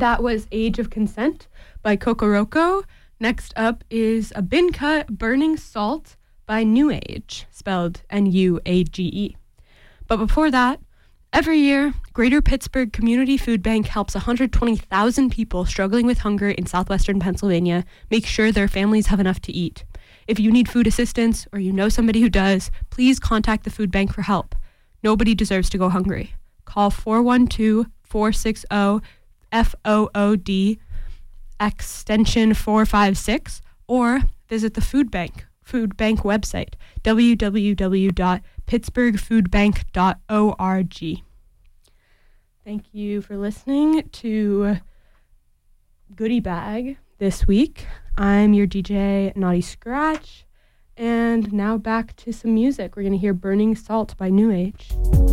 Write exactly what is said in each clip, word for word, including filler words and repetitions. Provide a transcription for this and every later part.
That was Age of Consent by Kokoroko. Next up is A Bin Cut Burning Salt by New Age, spelled N U A G E. But before that, every year, Greater Pittsburgh Community Food Bank helps one hundred twenty thousand people struggling with hunger in southwestern Pennsylvania make sure their families have enough to eat. If you need food assistance or you know somebody who does, please contact the food bank for help. Nobody deserves to go hungry. Call four one two, four six zero, F O O D, extension four five six, or visit the food bank, food bank website, w w w dot pittsburgh food bank dot org. Thank you for listening to Goodie Bag this week. I'm your D J, Naughty Scratch, and now back to some music. We're going to hear Burning Salt by New Age.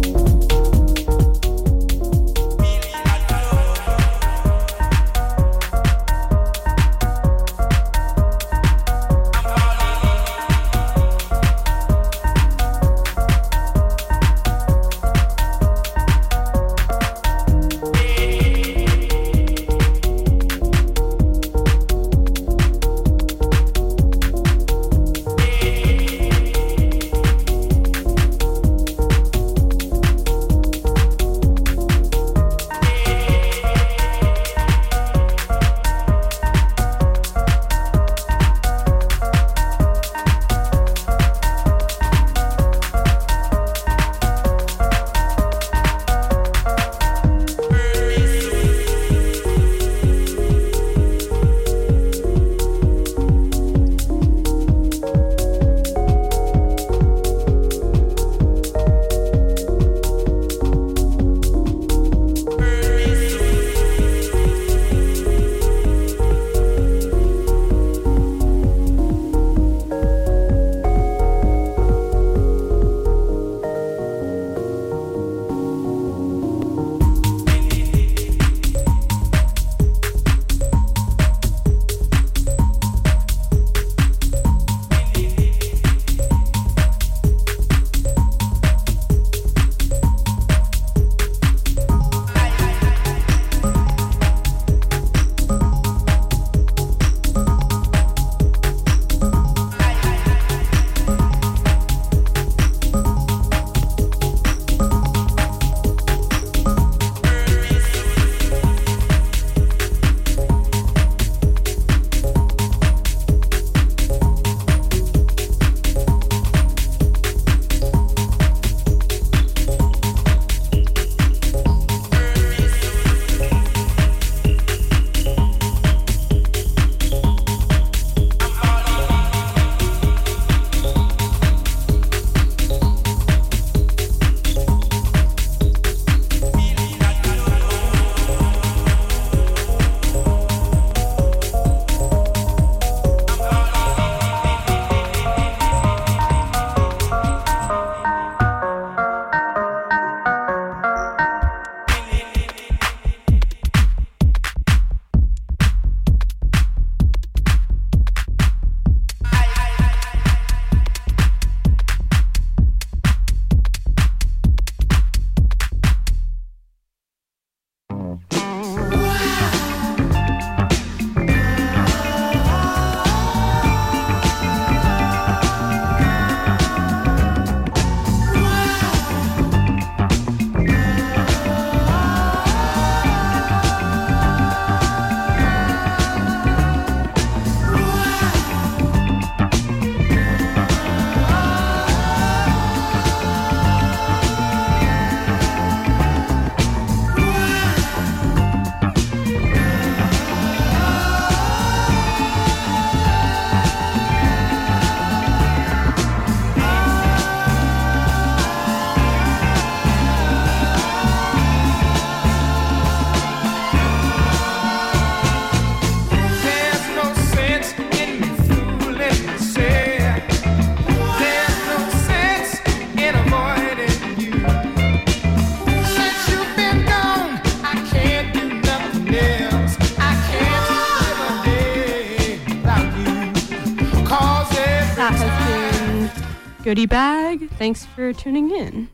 Goodie Bag. Thanks for tuning in.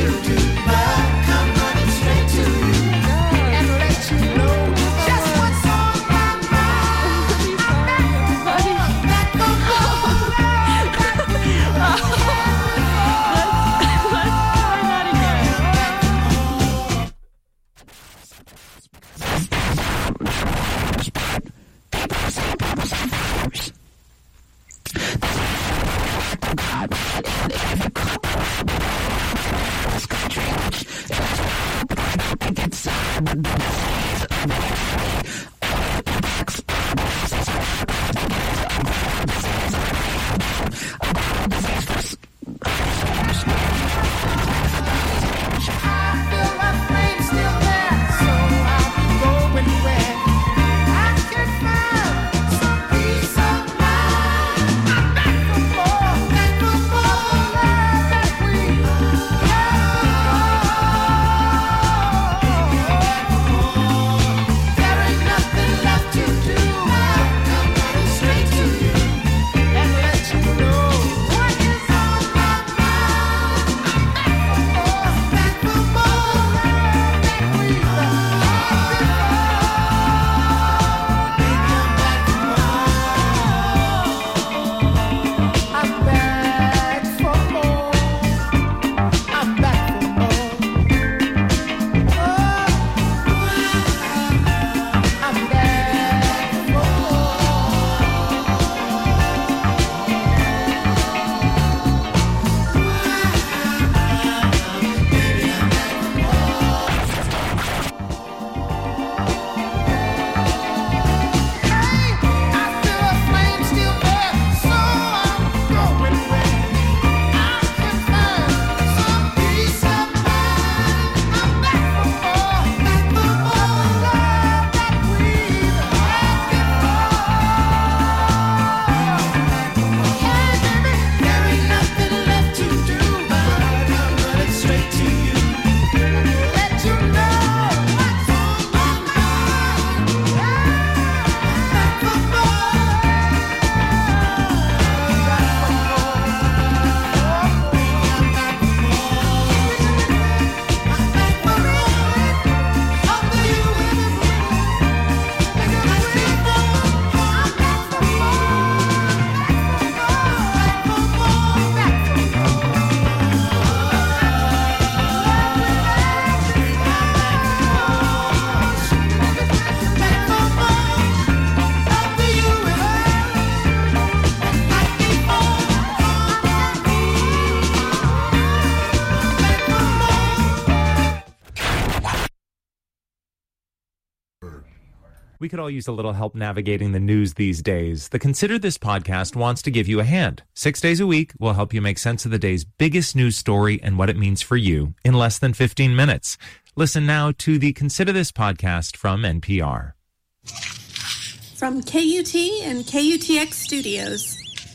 We could all use a little help navigating the news these days. The Consider This podcast wants to give you a hand. Six days a week, we'll help you make sense of the day's biggest news story and what it means for you in less than fifteen minutes. Listen now to the Consider This podcast from N P R. From K U T and K U T X Studios.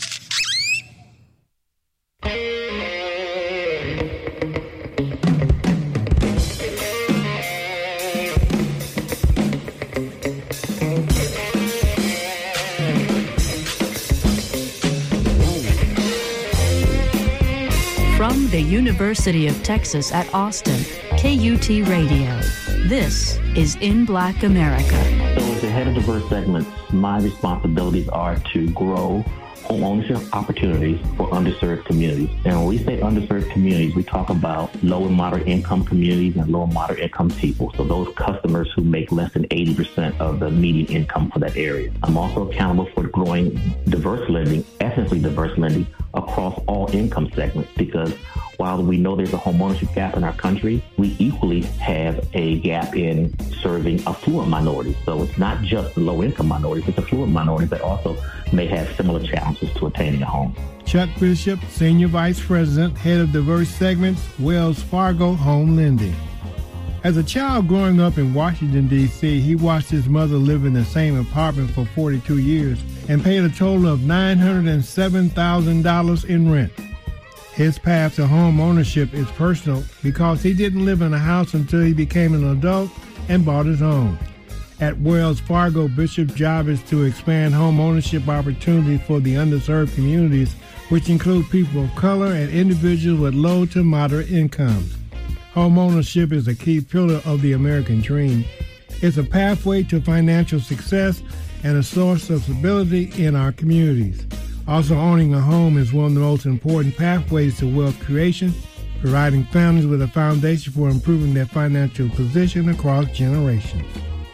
From the University of Texas at Austin, K U T Radio. This is In Black America. So as the head of diverse segments, my responsibilities are to grow home ownership opportunities for underserved communities. And when we say underserved communities, we talk about low and moderate income communities and low and moderate income people. So those customers who make less than eighty percent of the median income for that area. I'm also accountable for growing diverse lending, ethnically diverse lending across all income segments, because while we know there's a homeownership gap in our country, we equally have a gap in serving affluent minorities. So it's not just low-income minorities, it's affluent minorities that also may have similar challenges to attaining a home. Chuck Bishop, Senior Vice President, Head of Diverse Segments, Wells Fargo Home Lending. As a child growing up in Washington, D C, he watched his mother live in the same apartment for forty-two years and paid a total of nine hundred seven thousand dollars in rent. His path to home ownership is personal because he didn't live in a house until he became an adult and bought his own. At Wells Fargo, Bishop's job is to expand home ownership opportunities for the underserved communities, which include people of color and individuals with low to moderate incomes. Homeownership is a key pillar of the American dream. It's a pathway to financial success and a source of stability in our communities. Also, owning a home is one of the most important pathways to wealth creation, providing families with a foundation for improving their financial position across generations.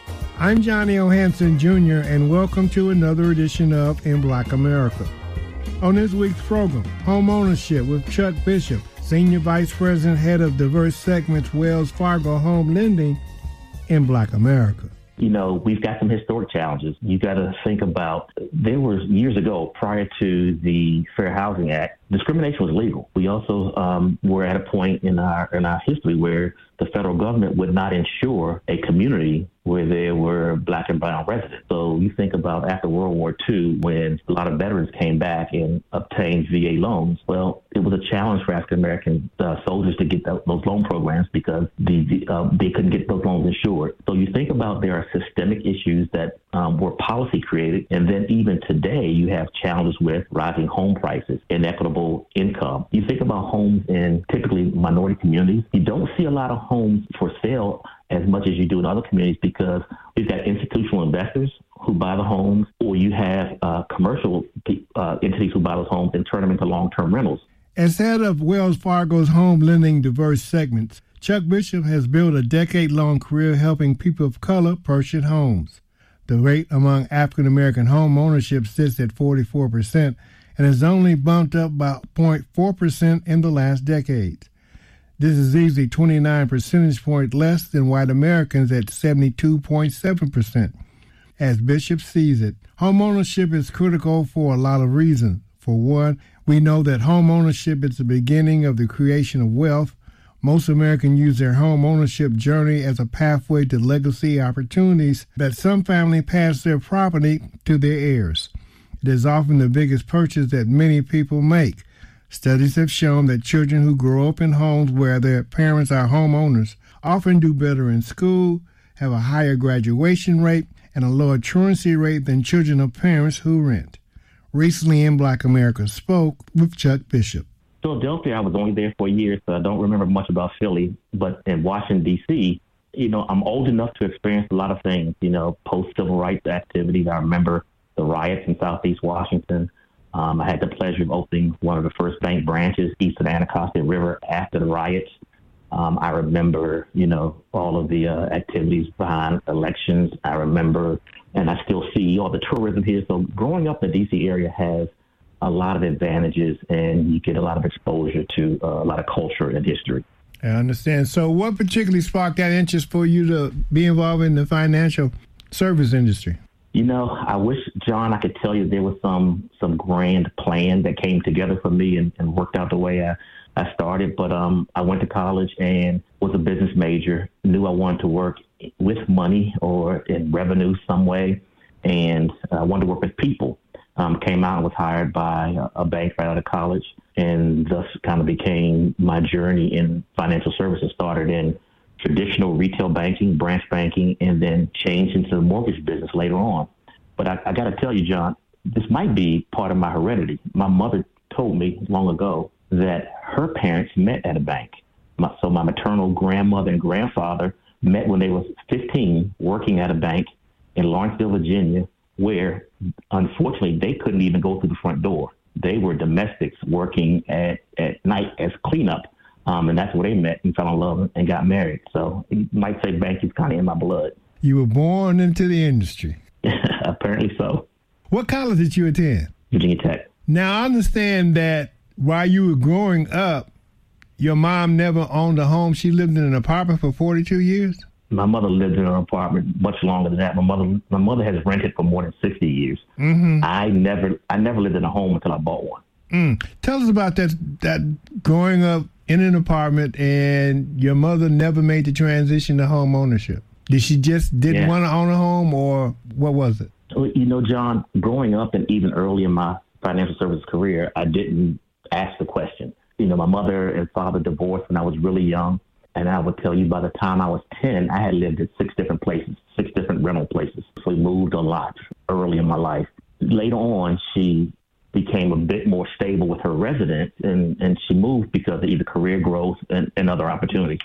I'm Johnny O. Hanson, Junior, and welcome to another edition of In Black America. On this week's program, Home Ownership with Chuck Bishop, Senior Vice President, Head of Diverse Segments, Wells Fargo Home Lending, in Black America. You know, we've got some historic challenges. You got to think about, there was years ago, prior to the Fair Housing Act, discrimination was legal. We also um, were at a point in our in our history where the federal government would not insure a community where there were black and brown residents. So you think about after World War Two, when a lot of veterans came back and obtained V A loans. Well, it was a challenge for African American uh, soldiers to get th- those loan programs because the, the, uh, they couldn't get those loans insured. So you think about there are systemic issues that um, were policy created, and then even today you have challenges with rising home prices, inequitable income. You think about homes in typically minority communities. You don't see a lot of homes for sale as much as you do in other communities because we've got institutional investors who buy the homes, or you have uh, commercial uh, entities who buy those homes and turn them into long-term rentals. As head of Wells Fargo's Home Lending Diverse Segments, Chuck Bishop has built a decade-long career helping people of color purchase homes. The rate among African American home ownership sits at forty-four percent and has only bumped up by zero point four percent in the last decade. This is easily twenty-nine percentage points less than white Americans at seventy-two point seven percent. As Bishop sees it, home ownership is critical for a lot of reasons. For one, we know that home ownership is the beginning of the creation of wealth. Most Americans use their home ownership journey as a pathway to legacy opportunities that some family pass their property to their heirs. It is often the biggest purchase that many people make. Studies have shown that children who grow up in homes where their parents are homeowners often do better in school, have a higher graduation rate, and a lower truancy rate than children of parents who rent. Recently, In Black America spoke with Chuck Bishop. Philadelphia, I was only there for a year, so I don't remember much about Philly. But in Washington, D C, you know, I'm old enough to experience a lot of things, you know, post-civil rights activities. I remember the riots in Southeast Washington. Um, I had the pleasure of opening one of the first bank branches east of the Anacostia River after the riots. Um, I remember, you know, all of the uh, activities behind elections. I remember, and I still see all the tourism here. So growing up in the D C area has a lot of advantages, and you get a lot of exposure to uh, a lot of culture and history. I understand. So what particularly sparked that interest for you to be involved in the financial service industry? You know, I wish, John, I could tell you there was some some grand plan that came together for me and, and worked out the way I, I started. But um, I went to college and was a business major, knew I wanted to work with money or in revenue some way, and I uh, wanted to work with people. Um, came out and was hired by a, a bank right out of college, and thus kind of became my journey in financial services. Started in traditional retail banking, branch banking, and then changed into the mortgage business later on. But I, I got to tell you, John, this might be part of my heredity. My mother told me long ago that her parents met at a bank. My, so my maternal grandmother and grandfather met when they were fifteen, working at a bank in Lawrenceville, Virginia, where unfortunately they couldn't even go through the front door. They were domestics working at, at night as cleanup. Um, and that's where they met and fell in love and got married. So you might say banking is kind of in my blood. You were born into the industry. Apparently so. What college did you attend? Virginia Tech. Now, I understand that while you were growing up, your mom never owned a home. She lived in an apartment for forty-two years? My mother lived in an apartment much longer than that. My mother my mother has rented for more than sixty years. Mm-hmm. I never I never lived in a home until I bought one. Mm. Tell us about that, that growing up in an apartment and your mother never made the transition to home ownership. Did she just didn't yeah. want to own a home, or what was it? You know, John, growing up and even early in my financial services career, I didn't ask the question. You know, my mother and father divorced when I was really young. And I would tell you by the time I was ten, I had lived at six different places, six different rental places. So we moved a lot early in my life. Later on, she became a bit more stable with her residence, and, and she moved because of either career growth and, and other opportunities.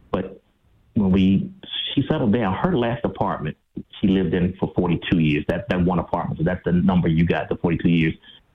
But when we she settled down, her last apartment she lived in for forty-two years. That that one apartment, so that's the number you got, the forty-two years.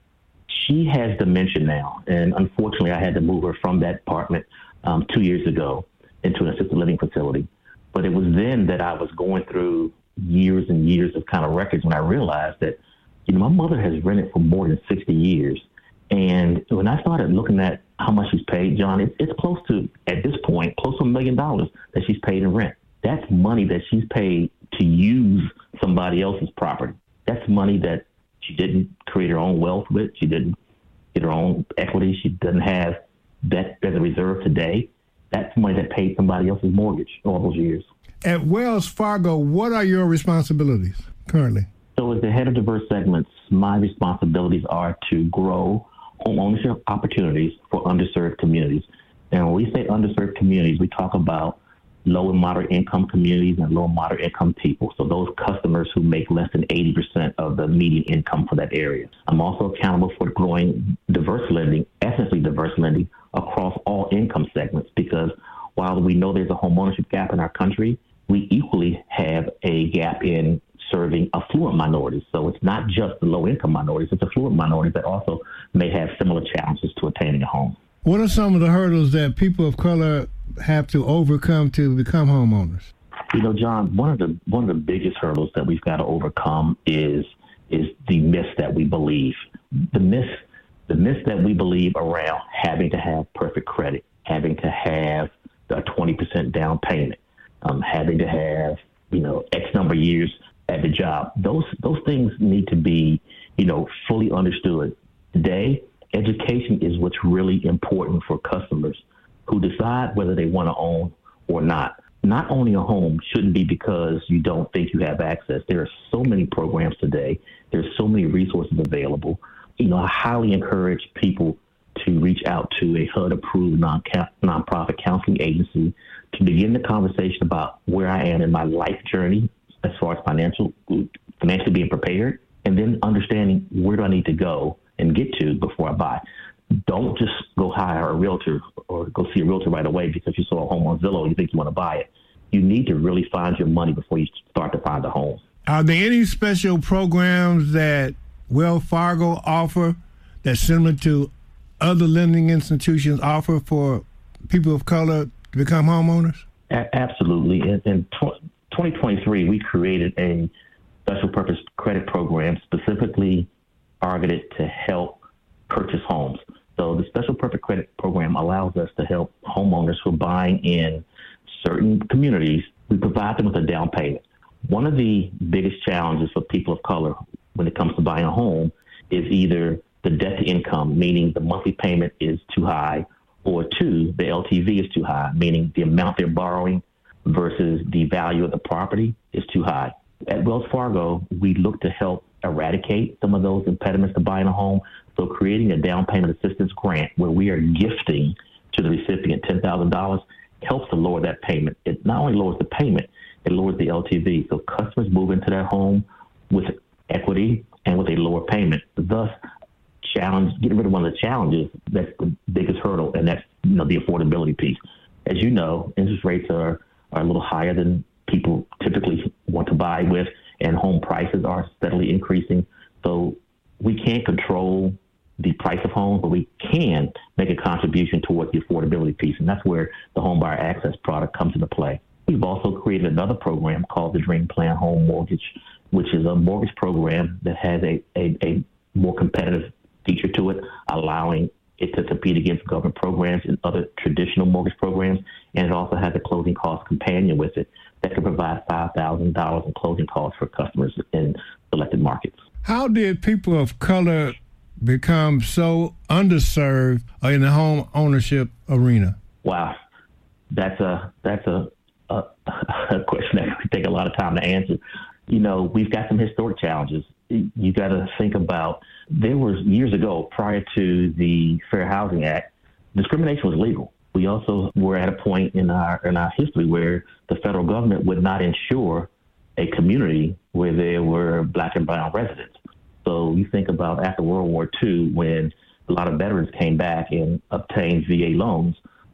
She has dementia now, and unfortunately, I had to move her from that apartment um, two years ago into an assisted living facility. But it was then that I was going through years and years of kind of records when I realized that, you know, my mother has rented for more than sixty years. And when I started looking at how much she's paid, John, it, it's close to, at this point, close to a million dollars that she's paid in rent. That's money that she's paid to use somebody else's property. That's money that she didn't create her own wealth with. She didn't get her own equity. She doesn't have that as a reserve today. That's money that paid somebody else's mortgage all those years. At Wells Fargo, what are your responsibilities currently? So as the head of diverse segments, my responsibilities are to grow home ownership opportunities for underserved communities. And when we say underserved communities, we talk about low and moderate income communities and low and moderate income people. So those customers who make less than eighty percent of the median income for that area. I'm also accountable for growing diverse lending, ethnically diverse lending across all income segments, because while we know there's a home ownership gap in our country, we equally have a gap in serving affluent minorities. So it's not just the low income minorities, it's affluent minorities that also may have similar challenges to attaining a home. What are some of the hurdles that people of color have to overcome to become homeowners? You know, John, one of the one of the biggest hurdles that we've got to overcome is is the myth that we believe. The myth, the myth that we believe around having to have perfect credit, having to have a twenty percent down payment, um, having to have, you know, X number of years at the job. Those those things need to be, you know, fully understood. Today, education is what's really important for customers who decide whether they want to own or not. Not owning a home shouldn't be because you don't think you have access. There are so many programs today. There's so many resources available. You know, I highly encourage people to reach out to a H U D-approved non nonprofit counseling agency to begin the conversation about where I am in my life journey as far as financial, financially being prepared, and then understanding where do I need to go and get to before I buy. Don't just go hire a realtor or go see a realtor right away because you saw a home on Zillow and you think you want to buy it. You need to really find your money before you start to find a home. Are there any special programs that Wells Fargo offer that's similar to other lending institutions offer for people of color to become homeowners? A- absolutely. In, in tw- twenty twenty-three, we created a special purpose credit program specifically targeted to help purchase homes. So the special purpose credit program allows us to help homeowners who are buying in certain communities. We provide them with a down payment. One of the biggest challenges for people of color when it comes to buying a home is either the debt to income, meaning the monthly payment is too high, or two, the L T V is too high, meaning the amount they're borrowing versus the value of the property is too high. At Wells Fargo, we look to help eradicate some of those impediments to buying a home. So creating a down payment assistance grant where we are gifting to the recipient ten thousand dollars helps to lower that payment. It not only lowers the payment, it lowers the L T V. So customers move into that home with equity and with a lower payment, thus challenge, getting rid of one of the challenges that's the biggest hurdle, and that's, you know, the affordability piece. As you know, interest rates are, are a little higher than people typically want to buy with, and home prices are steadily increasing. So we can't control the price of homes, but we can make a contribution towards the affordability piece, and that's where the Home Buyer Access product comes into play. We've also created another program called the Dream Plan Home Mortgage, which is a mortgage program that has a, a, a more competitive feature to it, allowing it to compete against government programs and other traditional mortgage programs, and it also has a closing cost companion with it that can provide five thousand dollars in closing costs for customers in selected markets. How did people of color become so underserved in the home ownership arena? Wow, that's a that's a, a, a question that would take a lot of time to answer. You know, we've got some historic challenges. You got to think about, there was years ago, prior to the Fair Housing Act, discrimination was legal. We also were at a point in our in our history where the federal government would not insure a community where there were black and brown residents. So you think about after World War Two, when a lot of veterans came back and obtained V A loans,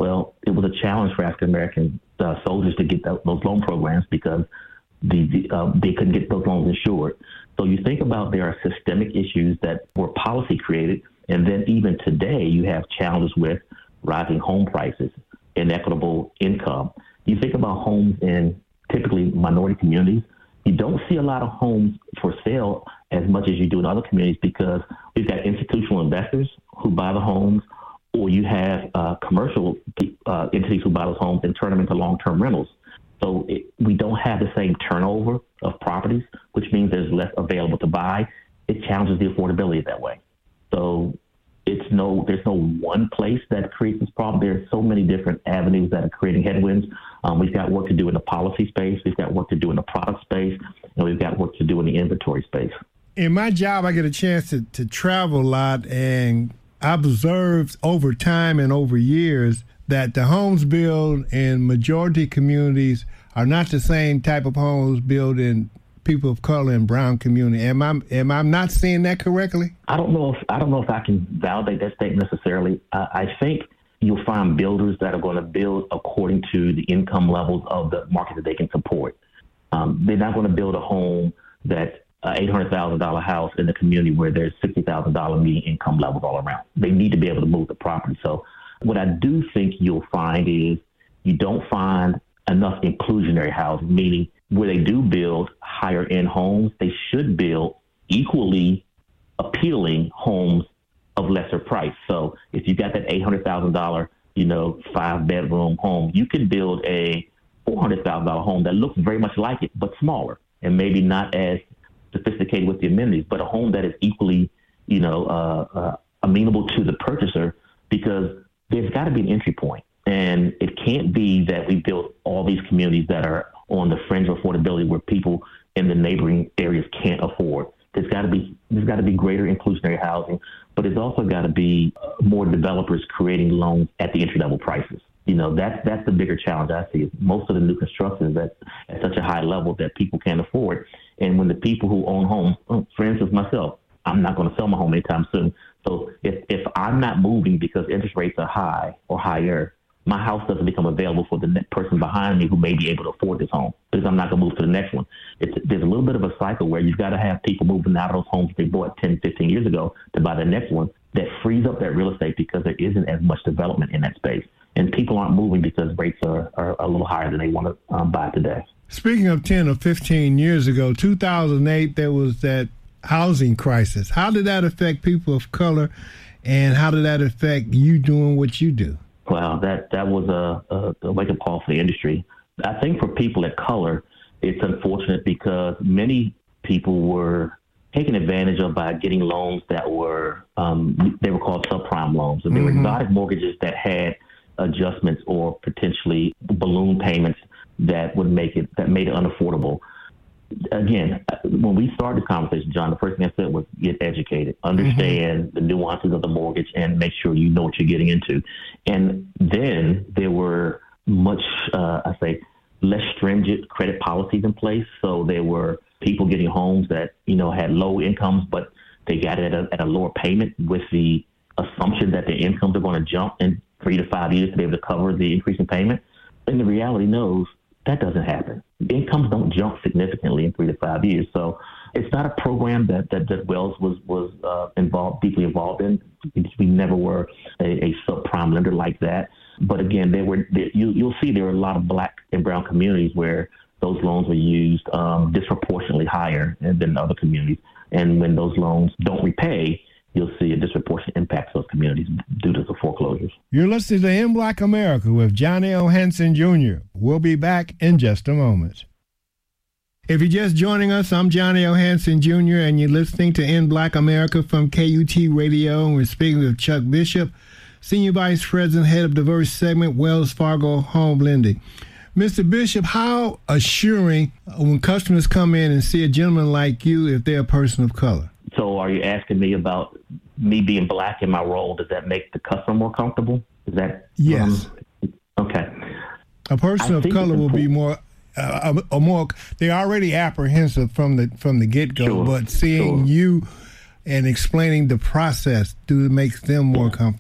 Well, it was a challenge for African-American uh, soldiers to get that, those loan programs because the, the uh, they couldn't get those loans insured. So you think about there are systemic issues that were policy created, and then even today you have challenges with rising home prices, inequitable income. You think about homes in typically minority communities, you don't see a lot of homes for sale as much as you do in other communities because we've got institutional investors who buy the homes, or you have uh, commercial uh, entities who buy those homes and turn them into long-term rentals. So it, we don't have the same turnover of properties, which means there's less available to buy. It challenges the affordability that way. So it's no, there's no one place that creates this problem. There's so many different avenues that are creating headwinds. Um, we've got work to do in the policy space. We've got work to do in the product space, and we've got work to do in the inventory space. In my job, I get a chance to, to travel a lot, and I've observed over time and over years that the homes built in majority communities are not the same type of homes built in people of color and brown community. Am I am I not seeing that correctly? I don't know if I don't know if I can validate that statement necessarily. Uh, I think you'll find builders that are going to build according to the income levels of the market that they can support. Um, they're not going to build a home that's an eight hundred thousand dollars house in a community where there's sixty thousand dollars median income levels all around. They need to be able to move the property. So what I do think you'll find is you don't find enough inclusionary housing, meaning where they do build higher end homes, they should build equally appealing homes of lesser price. So if you got that eight hundred thousand dollars, you know, five bedroom home, you can build a four hundred thousand dollars home that looks very much like it, but smaller and maybe not as sophisticated with the amenities, but a home that is equally, you know, uh, uh, amenable to the purchaser, because there's got to be an entry point. And it can't be that we build all these communities that are on the fringe of affordability where people in the neighboring areas can't afford. There's got to be there's got to be greater inclusionary housing, but there's also got to be more developers creating loans at the entry level prices. You know, that's that's the bigger challenge I see. Most of the new construction is at, at such a high level that people can't afford. And when the people who own homes, for instance, myself, I'm not going to sell my home anytime soon. So if, if I'm not moving because interest rates are high or higher, my house doesn't become available for the next person behind me who may be able to afford this home because I'm not going to move to the next one. It's, there's a little bit of a cycle where you've got to have people moving out of those homes they bought ten, fifteen years ago to buy the next one. That frees up that real estate because there isn't as much development in that space. And people aren't moving because rates are, are a little higher than they want to um, buy today. Speaking of ten or fifteen years ago, two thousand eight, there was that housing crisis. How did that affect people of color, and how did that affect you doing what you do? Wow, that, that was a, a, a wake-up call for the industry. I think for people of color, it's unfortunate because many people were taken advantage of by getting loans that were, um, they were called subprime loans. And they mm-hmm. were exotic mortgages that had adjustments or potentially balloon payments that would make it, that made it unaffordable. Again, when we started the conversation, John, the first thing I said was get educated, understand mm-hmm. the nuances of the mortgage, and make sure you know what you're getting into. And then there were much, uh, I say, less stringent credit policies in place. So there were people getting homes that, you know, had low incomes, but they got it at a, at a lower payment with the assumption that their incomes are going to jump in three to five years to be able to cover the increase in payment. And the reality knows that doesn't happen. Incomes don't jump significantly in three to five years. So it's not a program that, that, that Wells was, was uh, involved, deeply involved in. We never were a, a subprime lender like that. But again, there were there, you, you'll see there were a lot of black and brown communities where those loans were used um, disproportionately higher than other communities. And when those loans don't repay, you'll see a disproportionate impact to those communities due to the foreclosures. You're listening to In Black America with Johnny O. Hanson Junior We'll be back in just a moment. If you're just joining us, I'm Johnny O. Hanson Junior, and you're listening to In Black America from K U T Radio. And we're speaking with Chuck Bishop, Senior Vice President, Head of Diverse Segment, Wells Fargo Home Lending. Mister Bishop, how assuring when customers come in and see a gentleman like you if they're a person of color? So are you asking me about me being black in my role? Does that make the customer more comfortable? Is that? Yes. Um, okay. A person I of color will be more, uh, a, a more, they're already apprehensive from the from the get-go, sure. but seeing sure. you and explaining the process do makes them more comfortable.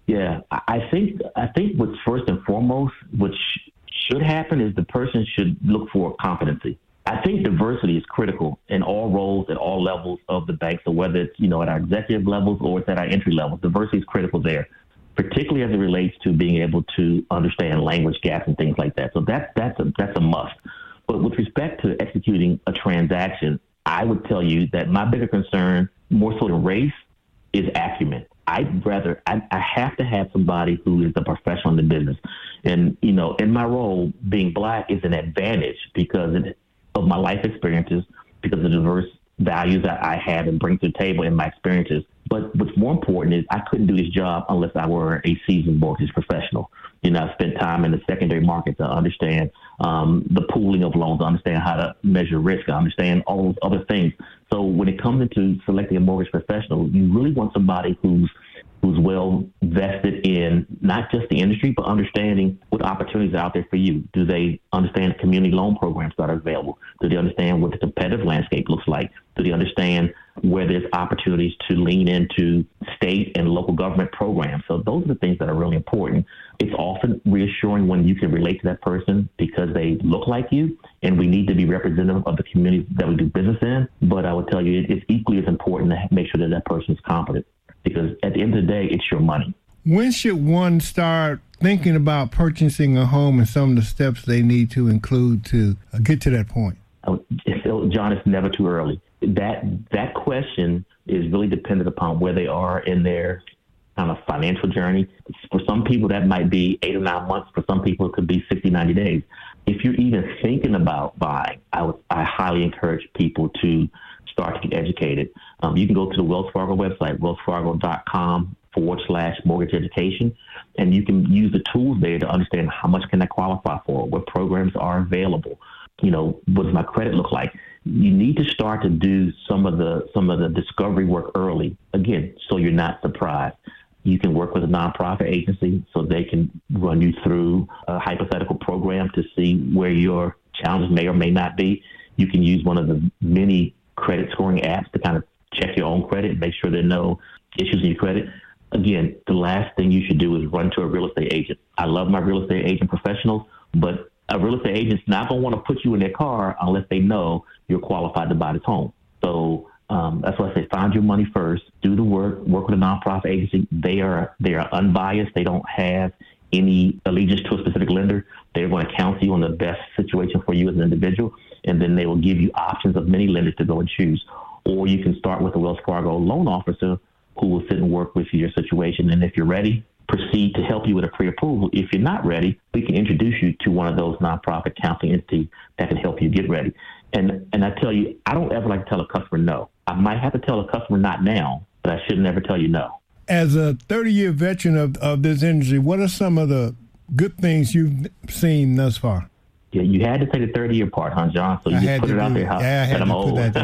Yeah, I I think I think what's first and foremost, what sh- should happen is the person should look for competency. I think diversity is critical in all roles at all levels of the bank. So whether it's, you know, at our executive levels or it's at our entry levels, diversity is critical there, particularly as it relates to being able to understand language gaps and things like that. So that's, that's a, that's a must. But with respect to executing a transaction, I would tell you that my bigger concern, more so than race, is acumen. I'd rather, I, I have to have somebody who is a professional in the business. And, you know, in my role, being Black is an advantage because it, of my life experiences, because of the diverse values that I have and bring to the table in my experiences. But what's more important is I couldn't do this job unless I were a seasoned mortgage professional. You know, I spent time in the secondary market to understand um, the pooling of loans, to understand how to measure risk, to understand all those other things. So when it comes into selecting a mortgage professional, you really want somebody who's who's well vested in not just the industry, but understanding what opportunities are out there for you. Do they understand the community loan programs that are available? Do they understand what the competitive landscape looks like? Do they understand where there's opportunities to lean into state and local government programs? So those are the things that are really important. It's often reassuring when you can relate to that person because they look like you, and we need to be representative of the community that we do business in. But I would tell you it's equally as important to make sure that that person is competent, because at the end of the day, it's your money. When should one start thinking about purchasing a home and some of the steps they need to include to get to that point? Oh, John, it's never too early. That that question is really dependent upon where they are in their kind of financial journey. For some people, that might be eight or nine months. For some people, it could be sixty, ninety days. If you're even thinking about buying, I would I highly encourage people to start to get educated. Um, you can go to the Wells Fargo website, wellsfargo.com forward slash mortgage education, and you can use the tools there to understand how much can I qualify for, what programs are available, you know, what does my credit look like. You need to start to do some of the some of the discovery work early, again, so you're not surprised. You can work with a nonprofit agency so they can run you through a hypothetical program to see where your challenges may or may not be. You can use one of the many credit scoring apps to kind of check your own credit and make sure there are no issues in your credit. Again, the last thing you should do is run to a real estate agent. I love my real estate agent professionals, but a real estate agent's not going to want to put you in their car unless they know you're qualified to buy this home. So um, that's why I say find your money first, do the work, work with a nonprofit agency. They are they are unbiased. They don't have any allegiance to a specific lender. They're going to counsel you on the best situation for you as an individual, and then they will give you options of many lenders to go and choose. Or you can start with a Wells Fargo loan officer who will sit and work with your situation. And if you're ready, proceed to help you with a pre-approval. If you're not ready, we can introduce you to one of those nonprofit counseling entities that can help you get ready. And and I tell you, I don't ever like to tell a customer no. I might have to tell a customer not now, but I should never tell you no. As a thirty-year veteran of, of this industry, what are some of the good things you've seen thus far? Yeah, you had to say the thirty-year part, huh, John? So you just put it out there how, yeah, I had that I'm to old. Put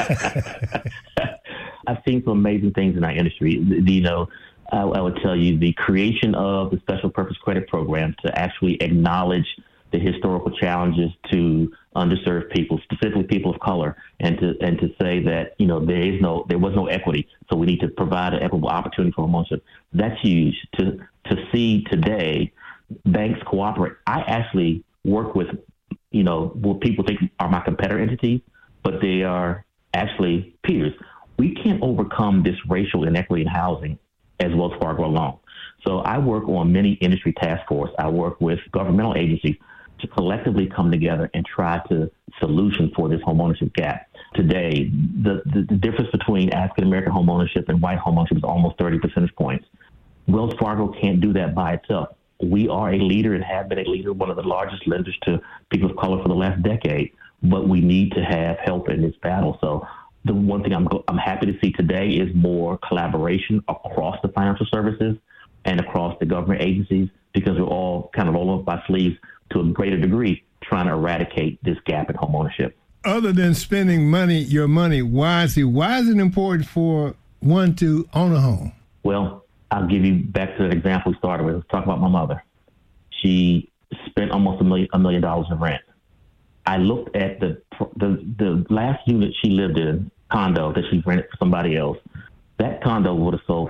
that I've seen some amazing things in our industry. You know, I, I would tell you the creation of the special purpose credit program to actually acknowledge the historical challenges to underserved people, specifically people of color, and to and to say that, you know, there is no there was no equity, so we need to provide an equitable opportunity for homeownership. That's huge. To to see today banks cooperate. I actually work with, you know, what people think are my competitor entities, but they are actually peers. We can't overcome this racial inequity in housing as Wells Fargo alone. So I work on many industry task force. I work with governmental agencies to collectively come together and try to solution for this homeownership gap. Today, the, the, the difference between African-American homeownership and white homeownership is almost thirty percentage points. Wells Fargo can't do that by itself. We are a leader and have been a leader, one of the largest lenders to people of color for the last decade, but we need to have help in this battle. So the one thing I'm I'm happy to see today is more collaboration across the financial services and across the government agencies, because we're all kind of rolling up our sleeves to a greater degree trying to eradicate this gap in homeownership. Other than spending money, your money wisely, why is it important for one to own a home? Well, I'll give you back to the example we started with. Let's talk about my mother. She spent almost a million, a million dollars in rent. I looked at the, the the last unit she lived in, condo that she rented for somebody else. That condo would have sold for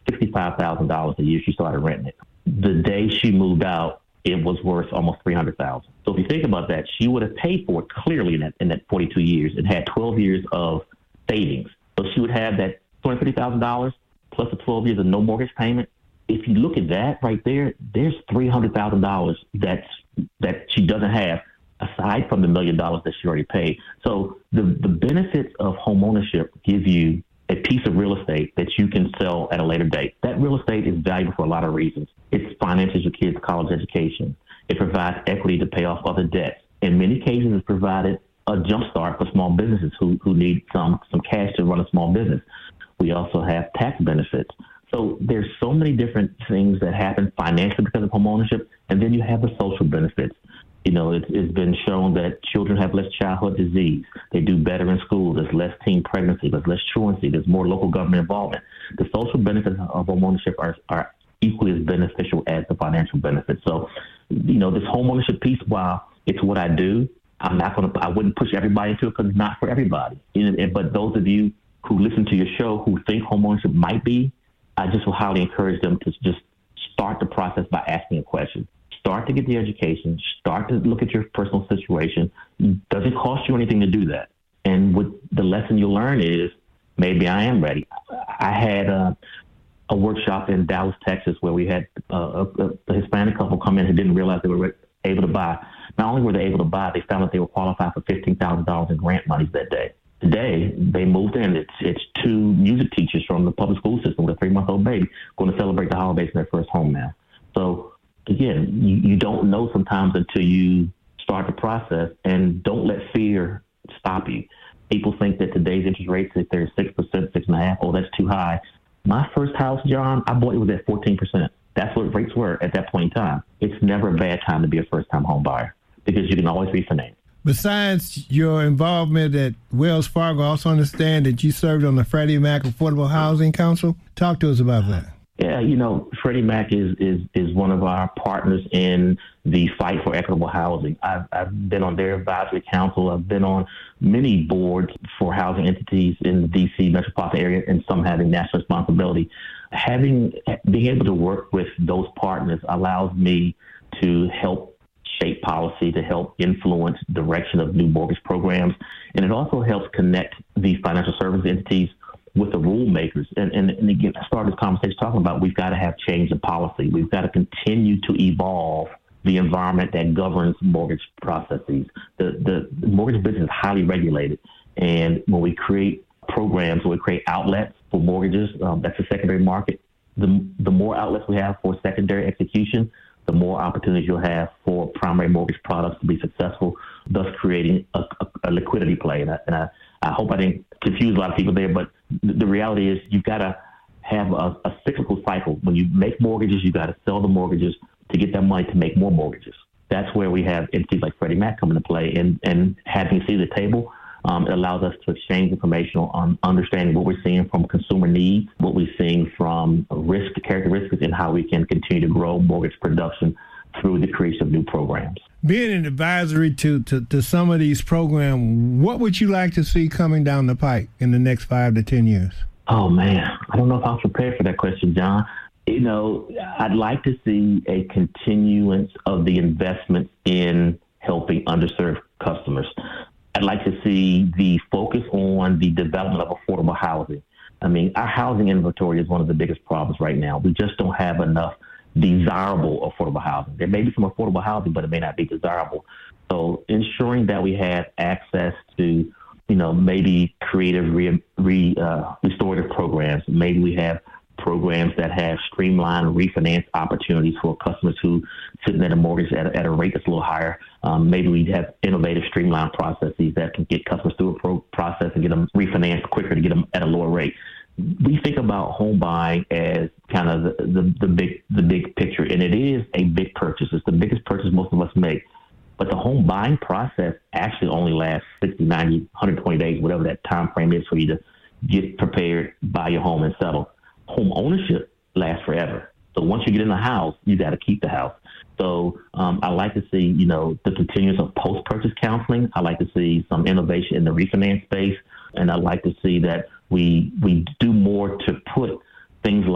sixty-five thousand dollars a year she started renting it. The day she moved out, it was worth almost three hundred thousand dollars. So if you think about that, she would have paid for it clearly in that, in that forty-two years and had twelve years of savings. So she would have that two hundred fifty thousand dollars plus the twelve years of no mortgage payment. If you look at that right there, there's three hundred thousand dollars that's, that she doesn't have aside from the million dollars that she already paid. So the, the benefits of home ownership give you a piece of real estate that you can sell at a later date. That real estate is valuable for a lot of reasons. It finances your kids' college education. It provides equity to pay off other debts. In many cases, it's provided a jump start for small businesses who, who need some, some cash to run a small business. We also have tax benefits. So there's so many different things that happen financially because of home ownership. And then you have the social benefits. You know, it's, it's been shown that children have less childhood disease. They do better in school. There's less teen pregnancy. There's less truancy. There's more local government involvement. The social benefits of home ownership are, are equally as beneficial as the financial benefits. So, you know, this home ownership piece, while it's what I do, I'm not going to, I wouldn't push everybody into it because it's not for everybody. You know, but those of you who listen to your show who think home ownership might be, I just will highly encourage them to just start the process by asking a question. Start to get the education. Start to look at your personal situation. It doesn't cost you anything to do that. And what the lesson you'll learn is, maybe I am ready. I had a, a workshop in Dallas, Texas, where we had a, a, a Hispanic couple come in who didn't realize they were able to buy. Not only were they able to buy, they found that they were qualified for fifteen thousand dollars in grant monies that day. Today, they moved in. It's, it's two music teachers from the public school system with a three-month-old baby going to celebrate the holidays in their first home now. So, again, you, you don't know sometimes until you start the process, and don't let fear stop you. People think that today's interest rates, if they're six percent, six point five, oh, that's too high. My first house, John, I bought it was at fourteen percent. That's what rates were at that point in time. It's never a bad time to be a first-time home buyer because you can always refinance. Besides your involvement at Wells Fargo, I also understand that you served on the Freddie Mac Affordable Housing Council. Talk to us about that. Yeah, you know, Freddie Mac is, is, is one of our partners in the fight for equitable housing. I've, I've been on their advisory council. I've been on many boards for housing entities in the D C metropolitan area, and some having national responsibility. Having, being able to work with those partners allows me to help shape policy, to help influence direction of new mortgage programs. And it also helps connect these financial service entities with the rule makers. And, and, and again, I started this conversation talking about we've got to have change in policy. We've got to continue to evolve the environment that governs mortgage processes. The, the mortgage business is highly regulated. And when we create programs, when we create outlets for mortgages, um, that's the secondary market. The, the more outlets we have for secondary execution, the more opportunities you'll have for primary mortgage products to be successful, thus creating a, a, a liquidity play. And, I, and I, I hope I didn't confuse a lot of people there, but the reality is you've got to have a, a cyclical cycle. When you make mortgages, you've got to sell the mortgages to get that money to make more mortgages. That's where we have entities like Freddie Mac come into play. And, and having a seat at the table, um, it allows us to exchange information on understanding what we're seeing from consumer needs, what we're seeing from risk characteristics, and how we can continue to grow mortgage production through the creation of new programs. Being an advisory to, to, to some of these programs, what would you like to see coming down the pike in the next five to ten years? Oh, man, I don't know if I was prepared for that question, John. You know, I'd like to see a continuance of the investments in helping underserved customers. I'd like to see the focus on the development of affordable housing. I mean, our housing inventory is one of the biggest problems right now. We just don't have enough desirable affordable housing. There may be some affordable housing, but it may not be desirable. So ensuring that we have access to, you know, maybe creative re, re, uh, restorative programs. Maybe we have programs that have streamlined refinance opportunities for customers who sitting at a mortgage at a, at a rate that's a little higher. Um, maybe we have innovative streamlined processes that can get customers through a pro- process and get them refinanced quicker to get them at a lower rate. We think about home buying as kind of the, the, the big the big picture, and it is a big purchase. It's the biggest purchase most of us make. But the home buying process actually only lasts sixty, ninety, one hundred twenty days, whatever that time frame is for you to get prepared, buy your home, and settle. Home ownership lasts forever. So once you get in the house, you got to keep the house. So um, I like to see, you know, the continuance of post-purchase counseling. I like to see some innovation in the refinance space. And I like to see that we we do more to put things like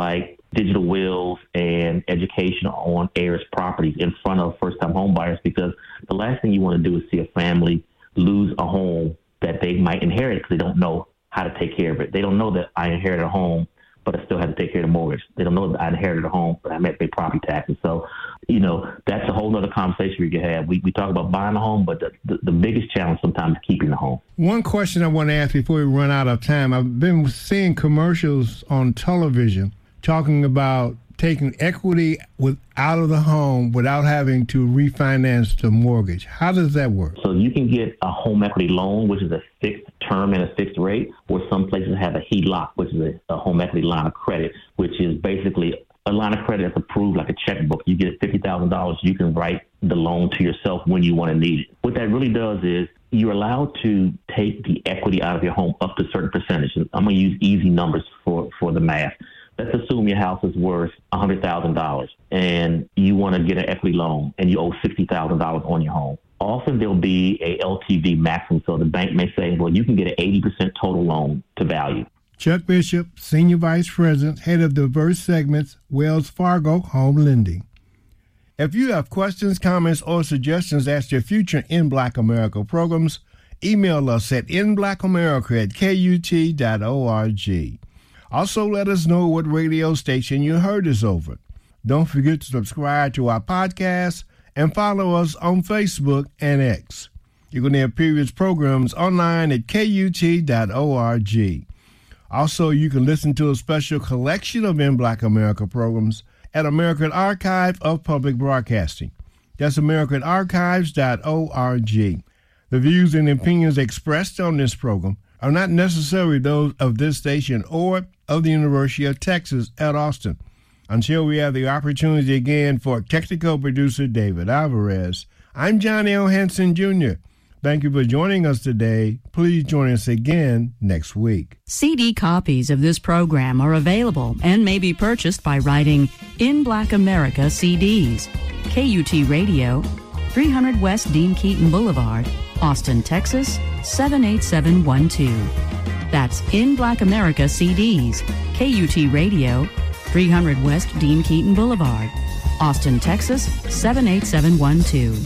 digital wills and education on heirs' properties in front of first-time home buyers, because the last thing you want to do is see a family lose a home that they might inherit because they don't know how to take care of it. They don't know that I inherited a home, but I still have to take care of the mortgage. They don't know that I inherited a home, but I have to pay property taxes. So, you know, that's a whole other conversation we could have. We, we talk about buying a home, but the, the, the biggest challenge sometimes is keeping the home. One question I want to ask before we run out of time. I've been seeing commercials on television talking about taking equity with, out of the home without having to refinance the mortgage. How does that work? So you can get a home equity loan, which is a fixed term and a fixed rate, or some places have a H E L O C, which is a, a home equity line of credit, which is basically a line of credit that's approved like a checkbook. You get fifty thousand dollars, you can write the loan to yourself when you want to need it. What that really does is you're allowed to take the equity out of your home up to a certain percentage. I'm going to use easy numbers for, for the math. Let's assume your house is worth one hundred thousand dollars and you want to get an equity loan and you owe sixty thousand dollars on your home. Often there'll be a L T V maximum, so the bank may say, well, you can get an eighty percent total loan to value. Chuck Bishop, Senior Vice President, Head of Diverse Segments, Wells Fargo Home Lending. If you have questions, comments, or suggestions as to future In Black America programs, email us at in black america at k u t dot org. Also, let us know what radio station you heard us over. Don't forget to subscribe to our podcast and follow us on Facebook and X. You can hear previous programs online at k u t dot org. Also, you can listen to a special collection of In Black America programs at American Archive of Public Broadcasting. That's american archives dot org. The views and opinions expressed on this program are not necessarily those of this station or of the University of Texas at Austin. Until we have the opportunity again, for technical producer David Alvarez, I'm John L. Hanson Junior Thank you for joining us today. Please join us again next week. C D copies of this program are available and may be purchased by writing In Black America C Ds, K U T Radio, three hundred West Dean Keaton Boulevard, Austin, Texas, seven eight seven one two. That's In Black America C Ds, K U T Radio, three hundred West Dean Keaton Boulevard, Austin, Texas, seven eight seven one two.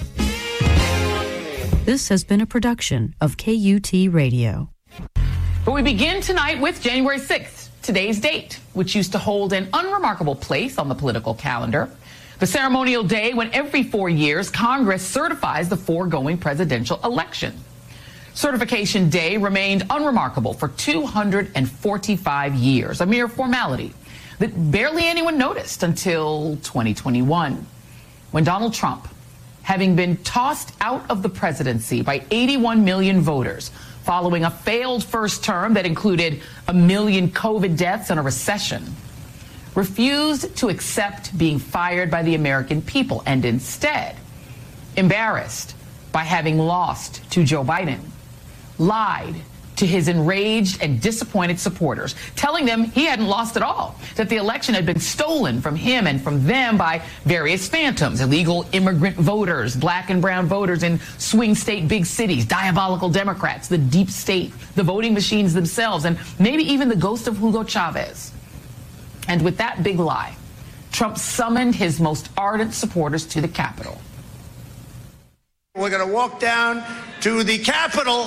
This has been a production of K U T Radio. But we begin tonight with January sixth, today's date, which used to hold an unremarkable place on the political calendar. The ceremonial day when every four years Congress certifies the foregoing presidential election. Certification Day remained unremarkable for two hundred forty-five years, a mere formality that barely anyone noticed until twenty twenty-one, when Donald Trump, having been tossed out of the presidency by eighty-one million voters following a failed first term that included a million COVID deaths and a recession, refused to accept being fired by the American people and instead, embarrassed by having lost to Joe Biden, lied to his enraged and disappointed supporters, telling them he hadn't lost at all, that the election had been stolen from him and from them by various phantoms, illegal immigrant voters, black and brown voters in swing state big cities, diabolical Democrats, the deep state, the voting machines themselves, and maybe even the ghost of Hugo Chavez. And with that big lie, Trump summoned his most ardent supporters to the Capitol. We're going to walk down to the Capitol,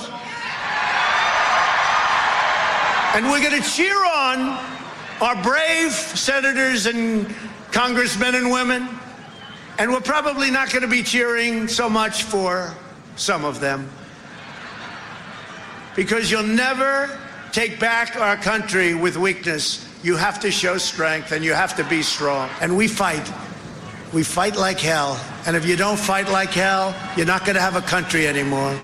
and we're going to cheer on our brave senators and congressmen and women. And we're probably not going to be cheering so much for some of them, because you'll never take back our country with weakness. You have to show strength, and you have to be strong. And we fight. We fight like hell. And if you don't fight like hell, you're not going to have a country anymore.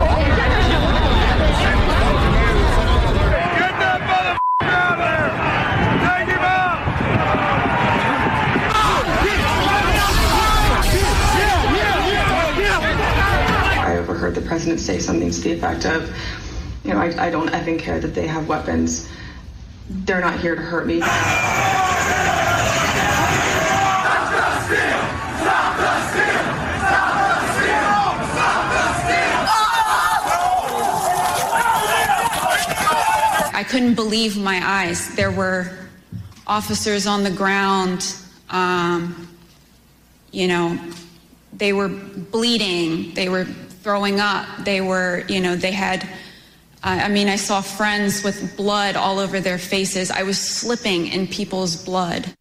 I overheard the president say something to the effect of, you know, I, I don't effing care that they have weapons. They're not here to hurt me. I couldn't believe my eyes. There were officers on the ground, um, you know, they were bleeding, they were throwing up, they were, you know, they had, uh, I mean, I saw friends with blood all over their faces. I was slipping in people's blood.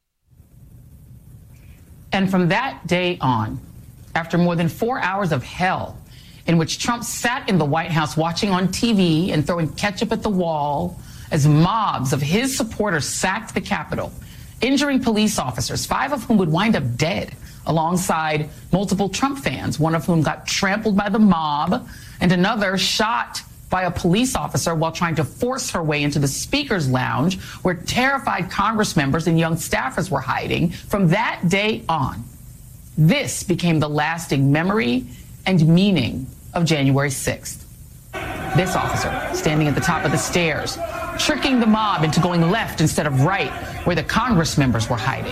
And from that day on, after more than four hours of hell, in which Trump sat in the White House watching on T V and throwing ketchup at the wall as mobs of his supporters sacked the Capitol, injuring police officers, five of whom would wind up dead, alongside multiple Trump fans, one of whom got trampled by the mob and another shot by a police officer while trying to force her way into the Speaker's Lounge, where terrified Congress members and young staffers were hiding. From that day on, this became the lasting memory and meaning of January sixth. This officer standing at the top of the stairs, tricking the mob into going left instead of right, where the Congress members were hiding.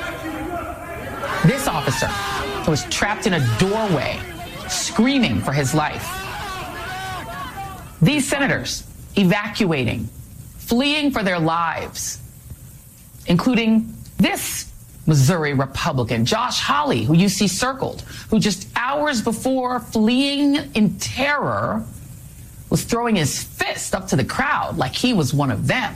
This officer was trapped in a doorway, screaming for his life. These senators evacuating, fleeing for their lives, including this Missouri Republican, Josh Hawley, who you see circled, who just hours before fleeing in terror was throwing his fist up to the crowd like he was one of them.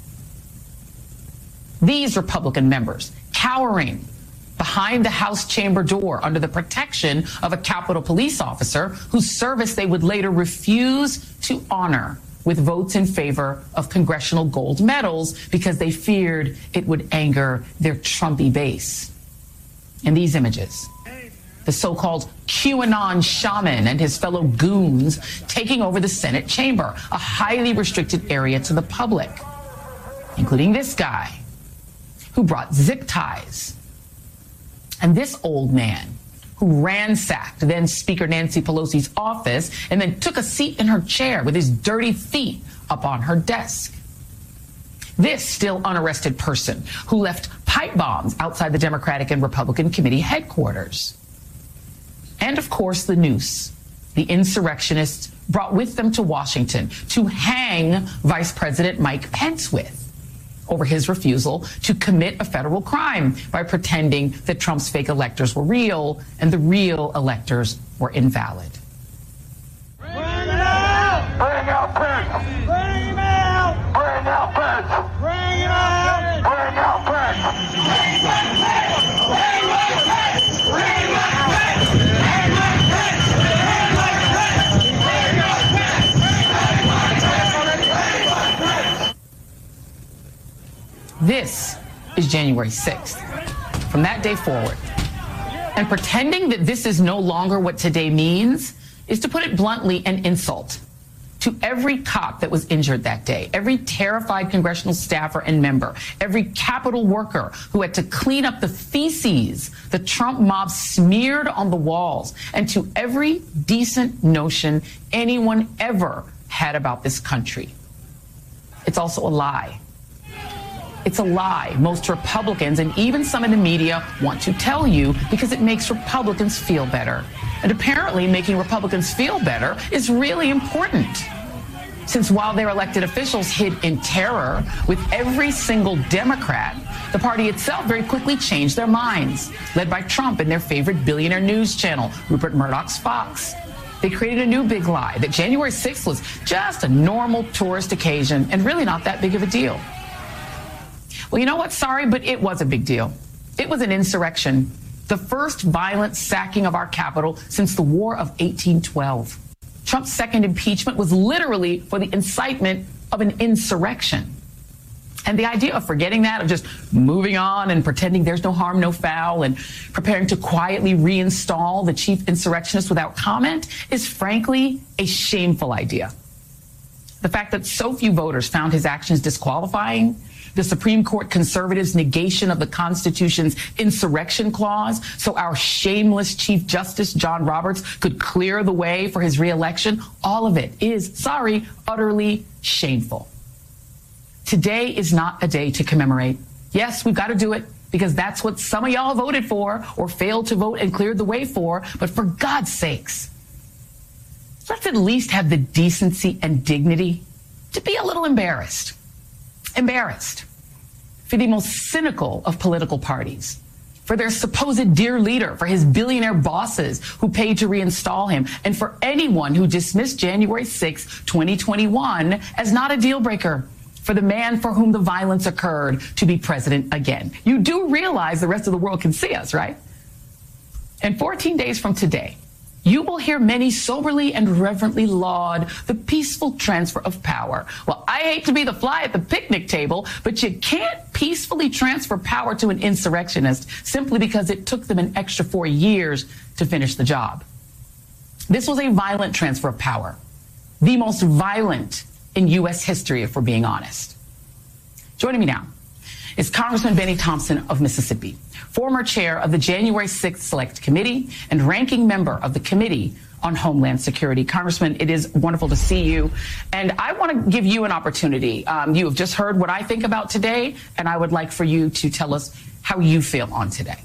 These Republican members cowering behind the House chamber door under the protection of a Capitol Police officer whose service they would later refuse to honor with votes in favor of congressional gold medals because they feared it would anger their Trumpy base. In these images, the so-called QAnon shaman and his fellow goons taking over the Senate chamber, a highly restricted area to the public, including this guy who brought zip ties. And this old man who ransacked then Speaker Nancy Pelosi's office and then took a seat in her chair with his dirty feet up on her desk. This still unarrested person who left pipe bombs outside the Democratic and Republican committee headquarters. And of course, the noose the insurrectionists brought with them to Washington to hang Vice President Mike Pence with over his refusal to commit a federal crime by pretending that Trump's fake electors were real and the real electors were invalid. Bring it out! Bring out Pence! Bring him out! Bring out Pence! Bring him out! Bring out Pence! Bring back Pence! Bring back Pence! Bring back Pence! Bring back Pence! Bring back Pence! Bring out Pence! Bring back Pence! This is January sixth. From that day forward, and pretending that this is no longer what today means is, to put it bluntly, an insult to every cop that was injured that day, every terrified congressional staffer and member, every Capitol worker who had to clean up the feces the Trump mob smeared on the walls, and to every decent notion anyone ever had about this country. It's also a lie. It's a lie most Republicans and even some in the media want to tell you because it makes Republicans feel better. And apparently making Republicans feel better is really important, since while their elected officials hid in terror with every single Democrat, the party itself very quickly changed their minds, led by Trump and their favorite billionaire news channel, Rupert Murdoch's Fox. They created a new big lie, that January sixth was just a normal tourist occasion and really not that big of a deal. Well, you know what? Sorry, but it was a big deal. It was an insurrection, the first violent sacking of our Capitol since the War of eighteen twelve. Trump's second impeachment was literally for the incitement of an insurrection. And the idea of forgetting that, of just moving on and pretending there's no harm, no foul, and preparing to quietly reinstall the chief insurrectionist without comment is frankly a shameful idea. The fact that so few voters found his actions disqualifying, the Supreme Court conservatives' negation of the Constitution's insurrection clause so our shameless Chief Justice John Roberts could clear the way for his reelection, all of it is, sorry, utterly shameful. Today is not a day to commemorate. Yes, we've got to do it because that's what some of y'all voted for or failed to vote and cleared the way for, but for God's sakes, let's at least have the decency and dignity to be a little embarrassed. Embarrassed. for the most cynical of political parties, for their supposed dear leader, for his billionaire bosses who paid to reinstall him, and for anyone who dismissed January sixth, twenty twenty-one as not a deal breaker, for the man for whom the violence occurred to be president again. You do realize the rest of the world can see us, right? And fourteen days from today, you will hear many soberly and reverently laud the peaceful transfer of power. Well, I hate to be the fly at the picnic table, but you can't peacefully transfer power to an insurrectionist simply because it took them an extra four years to finish the job. This was a violent transfer of power, the most violent in U S history, if we're being honest. Joining me now is Congressman Benny Thompson of Mississippi, former chair of the January sixth Select Committee and ranking member of the Committee on Homeland Security. Congressman, it is wonderful to see you. And I want to give you an opportunity. Um, you have just heard what I think about today, and I would like for you to tell us how you feel on today.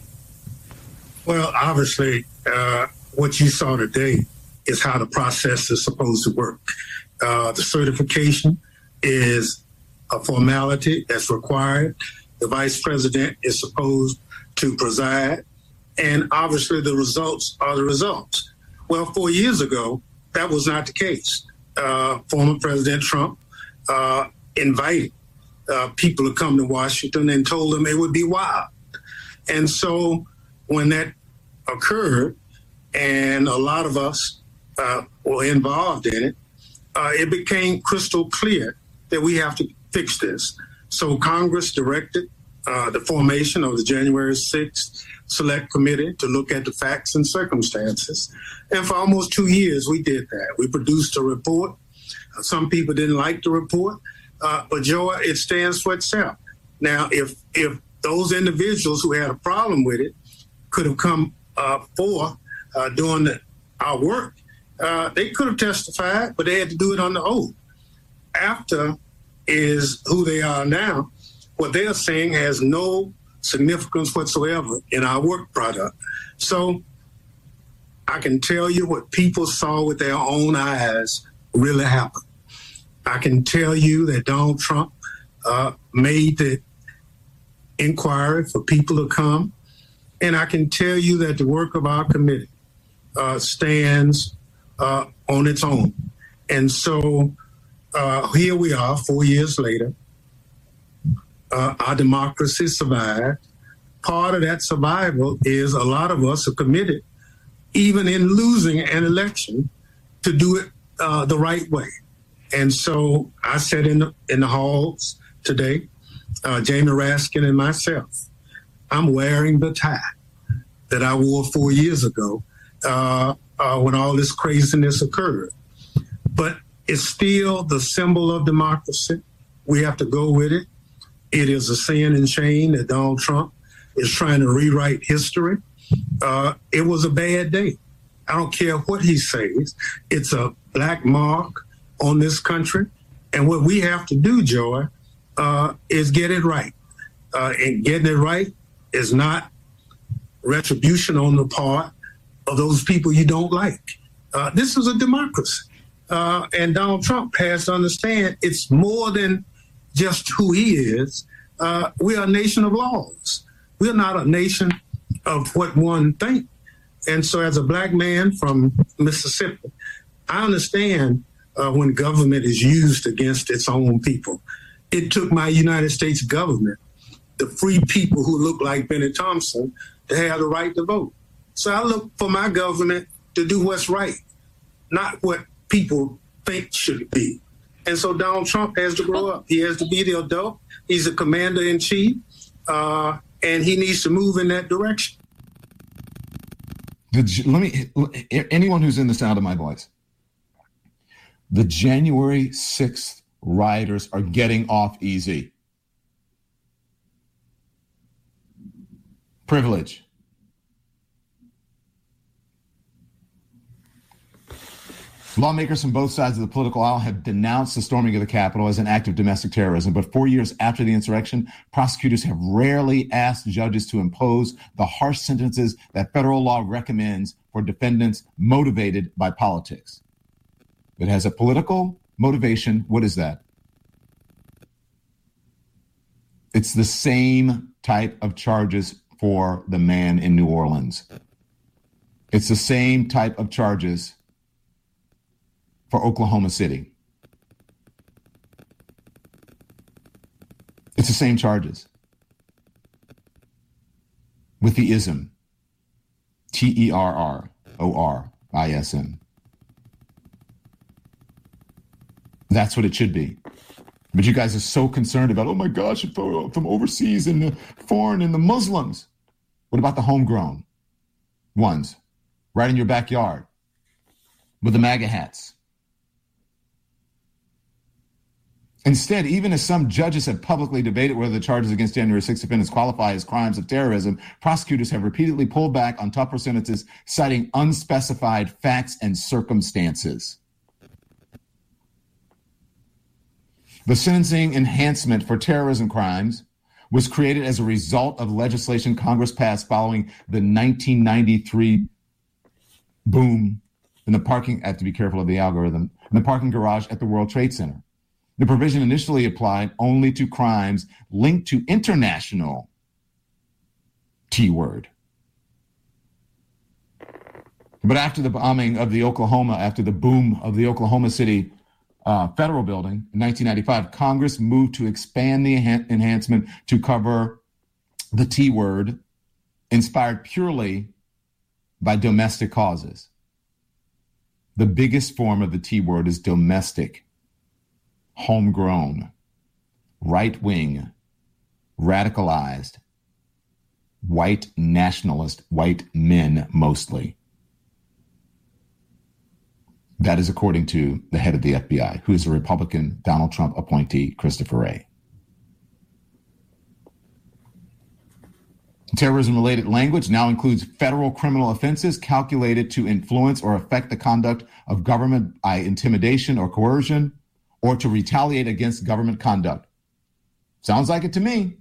Well, obviously, uh, what you saw today is how the process is supposed to work. Uh, the certification is a formality that's required. The vice president is supposed to preside, and obviously the results are the results. Well, four years ago, that was not the case. Uh, former President Trump uh, invited uh, people to come to Washington and told them it would be wild. And so when that occurred, and a lot of us uh, were involved in it, uh, it became crystal clear that we have to fix this. So Congress directed uh, the formation of the January sixth Select Committee to look at the facts and circumstances. And for almost two years, we did that. We produced a report. Uh, some people didn't like the report, uh, but Joy, it stands for itself. Now, if if those individuals who had a problem with it could have come uh, forth uh, doing the, our work, uh, they could have testified, but they had to do it on the oath. After is who they are now. What they are saying has no significance whatsoever in our work product. So I can tell you what people saw with their own eyes really happened. I can tell you that Donald Trump uh, made the inquiry for people to come. And I can tell you that the work of our committee uh, stands uh, on its own. And so uh, here we are four years later. Uh, our democracy survived. Part of that survival is a lot of us are committed, even in losing an election, to do it uh, the right way. And so I said in the, in the halls today, uh, Jamie Raskin and myself, I'm wearing the tie that I wore four years ago uh, uh, when all this craziness occurred. But it's still the symbol of democracy. We have to go with it. It is a sin and shame that Donald Trump is trying to rewrite history. Uh, it was a bad day. I don't care what he says. It's a black mark on this country. And what we have to do, Joy, uh, is get it right. Uh, and getting it right is not retribution on the part of those people you don't like. Uh, this is a democracy. Uh, and Donald Trump has to understand it's more than just who he is. Uh, we are a nation of laws. We're not a nation of what one thinks. And so as a black man from Mississippi, I understand uh, when government is used against its own people. It took my United States government, the free people who look like Benny Thompson, to have the right to vote. So I look for my government to do what's right, not what people think should be. And so Donald Trump has to grow up. He has to be the adult. He's a commander-in-chief, uh, and he needs to move in that direction. The, let me, anyone who's in the sound of my voice, the January sixth rioters are getting off easy. Privilege. Lawmakers from both sides of the political aisle have denounced the storming of the Capitol as an act of domestic terrorism. But four years after the insurrection, prosecutors have rarely asked judges to impose the harsh sentences that federal law recommends for defendants motivated by politics. It has a political motivation. What is that? It's the same type of charges for the man in New Orleans. It's the same type of charges for Oklahoma City. It's the same charges with the ism. T E R R O R I S M. That's what it should be. But you guys are so concerned about, oh my gosh, from overseas and the foreign and the Muslims. What about the homegrown ones right in your backyard with the MAGA hats? Instead, even as some judges have publicly debated whether the charges against January sixth defendants qualify as crimes of terrorism, prosecutors have repeatedly pulled back on tougher sentences, citing unspecified facts and circumstances. The sentencing enhancement for terrorism crimes was created as a result of legislation Congress passed following the nineteen ninety-three boom in the parking, I have to be careful of the algorithm, in the parking garage at the World Trade Center. The provision initially applied only to crimes linked to international T-word. But after the bombing of the Oklahoma, after the boom of the Oklahoma City uh, federal building in nineteen ninety-five, Congress moved to expand the enha- enhancement to cover the T-word inspired purely by domestic causes. The biggest form of the T-word is domestic. Homegrown, right-wing, radicalized, white nationalist, white men mostly. That is according to the head of the F B I, who is a Republican Donald Trump appointee, Christopher Wray. Terrorism-related language now includes federal criminal offenses calculated to influence or affect the conduct of government by intimidation or coercion, or to retaliate against government conduct. Sounds like it to me.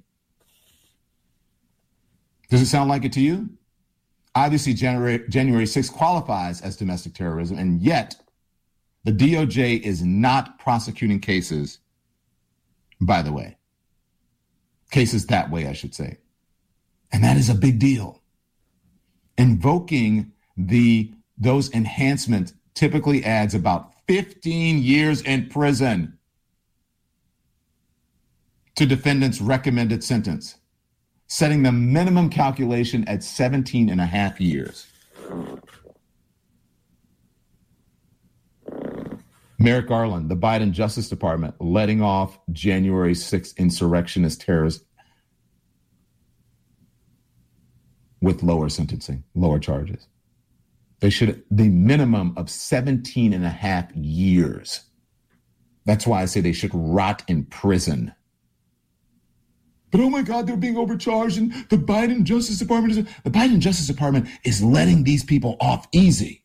Does it sound like it to you? Obviously, January, January sixth qualifies as domestic terrorism, and yet the D O J is not prosecuting cases, by the way. Cases that way, I should say. And that is a big deal. Invoking the those enhancements typically adds about fifteen years in prison to defendant's recommended sentence, setting the minimum calculation at seventeen and a half years. Merrick Garland, the Biden Justice Department, letting off January sixth insurrectionist terrorists with lower sentencing, lower charges. They should, the minimum of seventeen and a half years. That's why I say they should rot in prison. But oh my God, they're being overcharged and the Biden Justice Department is, the Biden Justice Department is letting these people off easy.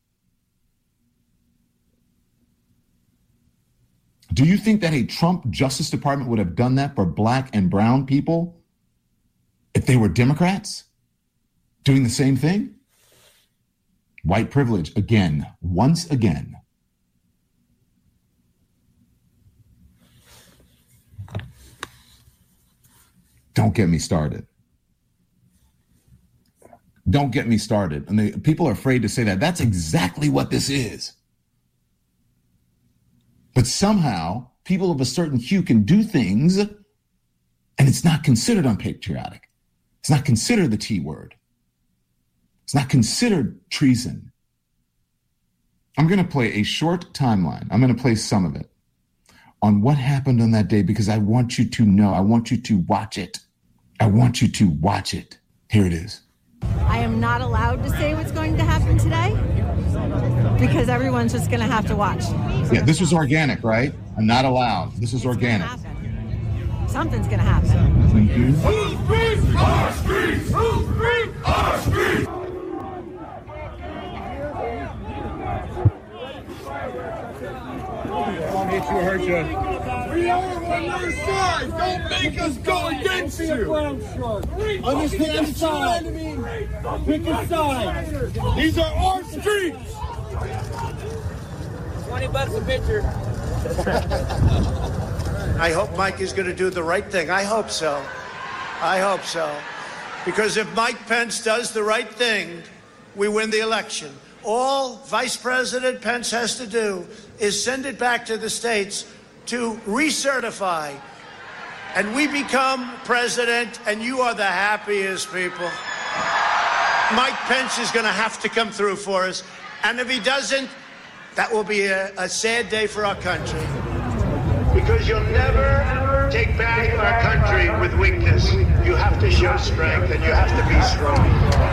Do you think that a Trump Justice Department would have done that for black and brown people if they were Democrats doing the same thing? White privilege, again, once again. Don't get me started. Don't get me started. And the, people are afraid to say that. That's exactly what this is. But somehow, people of a certain hue can do things, and it's not considered unpatriotic. It's not considered the T word. It's not considered treason. I'm going to play a short timeline. I'm going to play some of it on what happened on that day because I want you to know. I want you to watch it. I want you to watch it. Here it is. I am not allowed to say what's going to happen today because everyone's just going to have to watch. Yeah, this was organic, right? I'm not allowed. This is organic. Something's going to happen. Thank you. Who's free? Our streets! Who's free? Our streets! I'll hit you or hurt you. We are on your side. Don't make us go against you. Understand the side. Pick a side. These are our streets. Twenty bucks a picture. I hope Mike is going to do the right thing. I hope so. I hope so. Because if Mike Pence does the right thing, we win the election. All Vice President Pence has to do is send it back to the states to recertify. And we become president, and you are the happiest people. Mike Pence is going to have to come through for us. And if he doesn't, that will be a, a sad day for our country. Because you'll never take back our country with weakness. You have to show strength, and you have to be strong.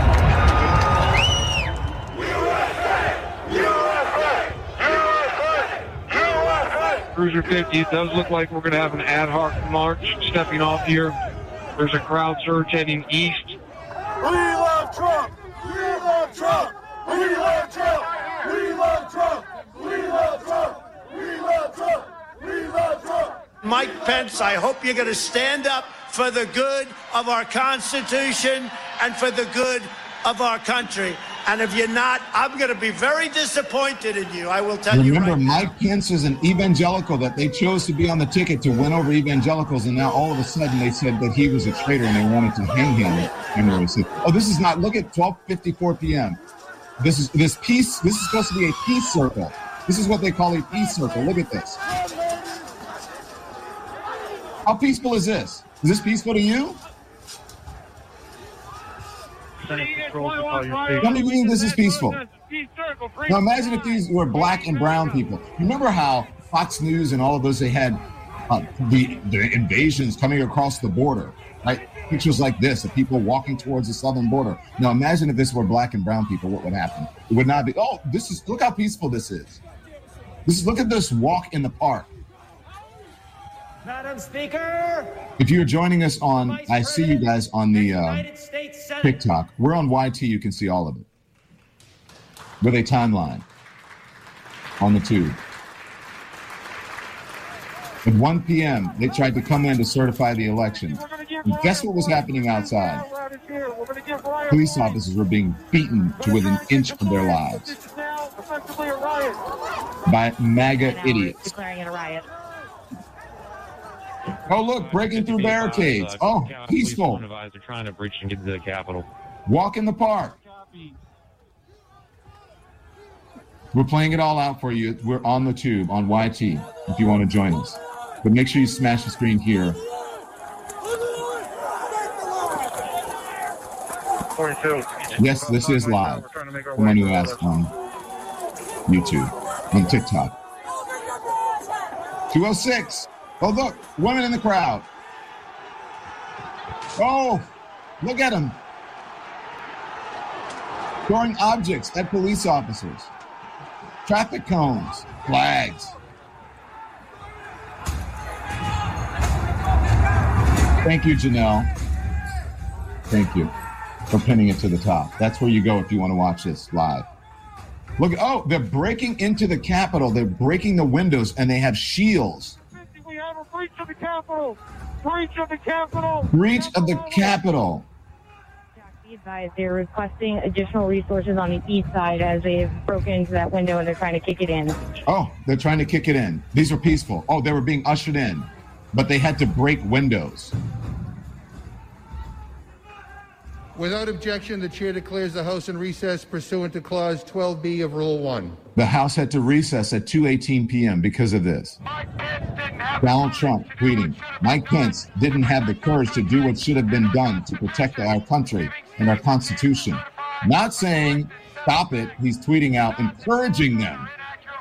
Cruiser fifty, it does look like we're going to have an ad hoc march stepping off here. There's a crowd surge heading east. We love Trump! We love Trump! We love Trump! We love Trump! We love Trump! We love Trump! We love Trump! Mike Pence, I hope you're going to stand up for the good of our Constitution and for the good of our country. And if you're not, I'm going to be very disappointed in you. I will tell you Remember, right Mike Pence is an evangelical that they chose to be on the ticket to win over evangelicals, and now all of a sudden they said that he was a traitor and they wanted to hang him. January sixth. Oh, this is not. Look at twelve fifty-four p.m. This is this peace. This is supposed to be a peace circle. This is what they call a peace circle. Look at this. How peaceful is this? Is this peaceful to you? Tell me you think this is peaceful. Now imagine if these were black and brown people. Remember how Fox News and all of those, they had uh, the, the invasions coming across the border, right? Pictures like this of people walking towards the southern border. Now imagine if this were black and brown people, what would happen? It would not be, oh, this is, look how peaceful this is. This is, look at this walk in the park. Madam Speaker. If you're joining us on, I see you guys on the uh, TikTok. We're on Y T. You can see all of it with a timeline on the tube. At one p.m., they tried to come in to certify the election. And guess what was happening outside? Police officers were being beaten to within an inch of their lives by MAGA idiots. Declaring it a riot. Oh, look, breaking through barricades. Oh, peaceful. They're trying to breach and get into the Capitol. Walk in the park. We're playing it all out for you. We're on the tube on Y T if you want to join us. But make sure you smash the screen here. Yes, this is live. Someone who asked on YouTube, on TikTok. two oh six. Oh, look, women in the crowd. Oh, look at them. Throwing objects at police officers. Traffic cones, flags. Thank you, Janelle. Thank you for pinning it to the top. That's where you go if you want to watch this live. Look, oh, they're breaking into the Capitol. They're breaking the windows, and they have shields. We have a breach of the Capitol. Breach of the Capitol. Breach of the Capitol. Be advised, they're requesting additional resources on the east side as they've broken into that window and they're trying to kick it in. Oh, they're trying to kick it in. These are peaceful. Oh, they were being ushered in, but they had to break windows. Without objection, the chair declares the House in recess pursuant to Clause twelve B of Rule one. The House had to recess at two eighteen p.m. because of this. Donald Trump tweeting, Mike Pence didn't have the courage to do what should have been done to protect our country and our Constitution. Not saying, stop it, he's tweeting out, encouraging them.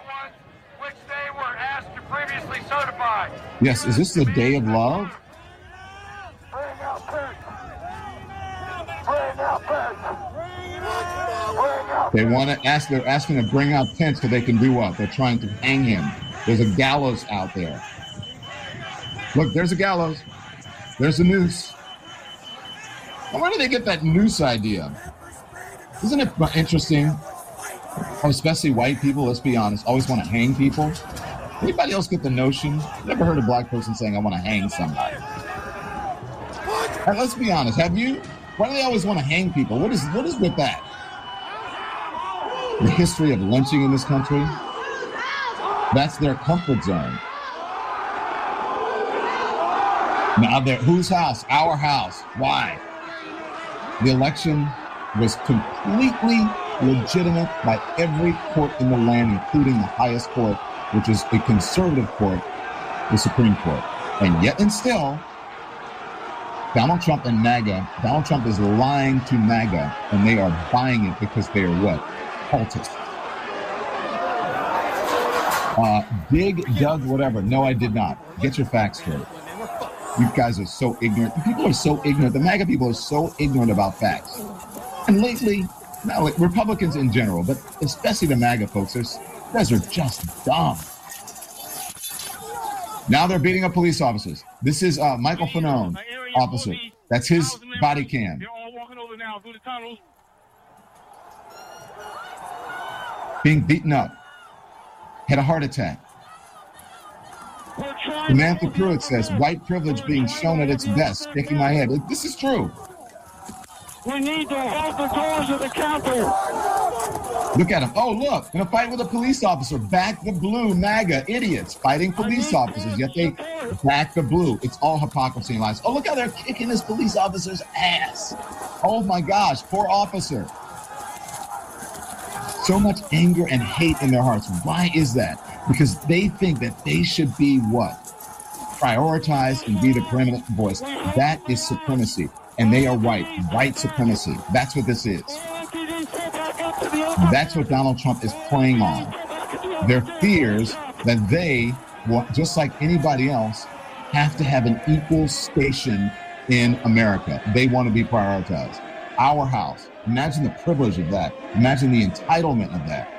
Yes, is this the day of love? They want to ask, they're asking to bring out Pence so they can do what? They're trying to hang him. There's a gallows out there. Look, there's a gallows. There's a noose. Now, where do they get that noose idea? Isn't it interesting? Especially white people, let's be honest, always want to hang people. Anybody else get the notion? Never heard a black person saying, I want to hang somebody. Right, let's be honest, have you? Why do they always want to hang people? What is what is with that? The history of lynching in this country? That's their comfort zone. Now there, whose house? Our house. Why? The election was completely legitimate by every court in the land, including the highest court, which is a conservative court, the Supreme Court. And yet and still, Donald Trump and MAGA, Donald Trump is lying to MAGA, and they are buying it because they are what? Cultists. Uh, Dig, Doug, whatever. No, I did not. Get your facts straight. You guys are so ignorant. The people are so ignorant. The MAGA people are so ignorant about facts. And lately, not like Republicans in general, but especially the MAGA folks, you guys are just dumb. Now they're beating up police officers. This is uh, Michael Fanone, officer. That's his body cam. They're all walking over now through the tunnels. Being beaten up. Had a heart attack. Samantha Pruitt says, white privilege being shown at its best. Shaking my head. This is true. We need to hold the doors of the Capitol. Look at him. Oh, look. In a fight with a police officer. Back the blue. MAGA. Idiots. Fighting police officers. Yet they back the blue. It's all hypocrisy and lies. Oh, look how they're kicking this police officer's ass. Oh, my gosh. Poor officer. So much anger and hate in their hearts. Why is that? Because they think that they should be what? Prioritize and be the preeminent voice. That is supremacy. And they are white. White supremacy. That's what this is. That's what Donald Trump is playing on. Their fears that they, just like anybody else, have to have an equal station in America. They want to be prioritized. Our house. Imagine the privilege of that. Imagine the entitlement of that.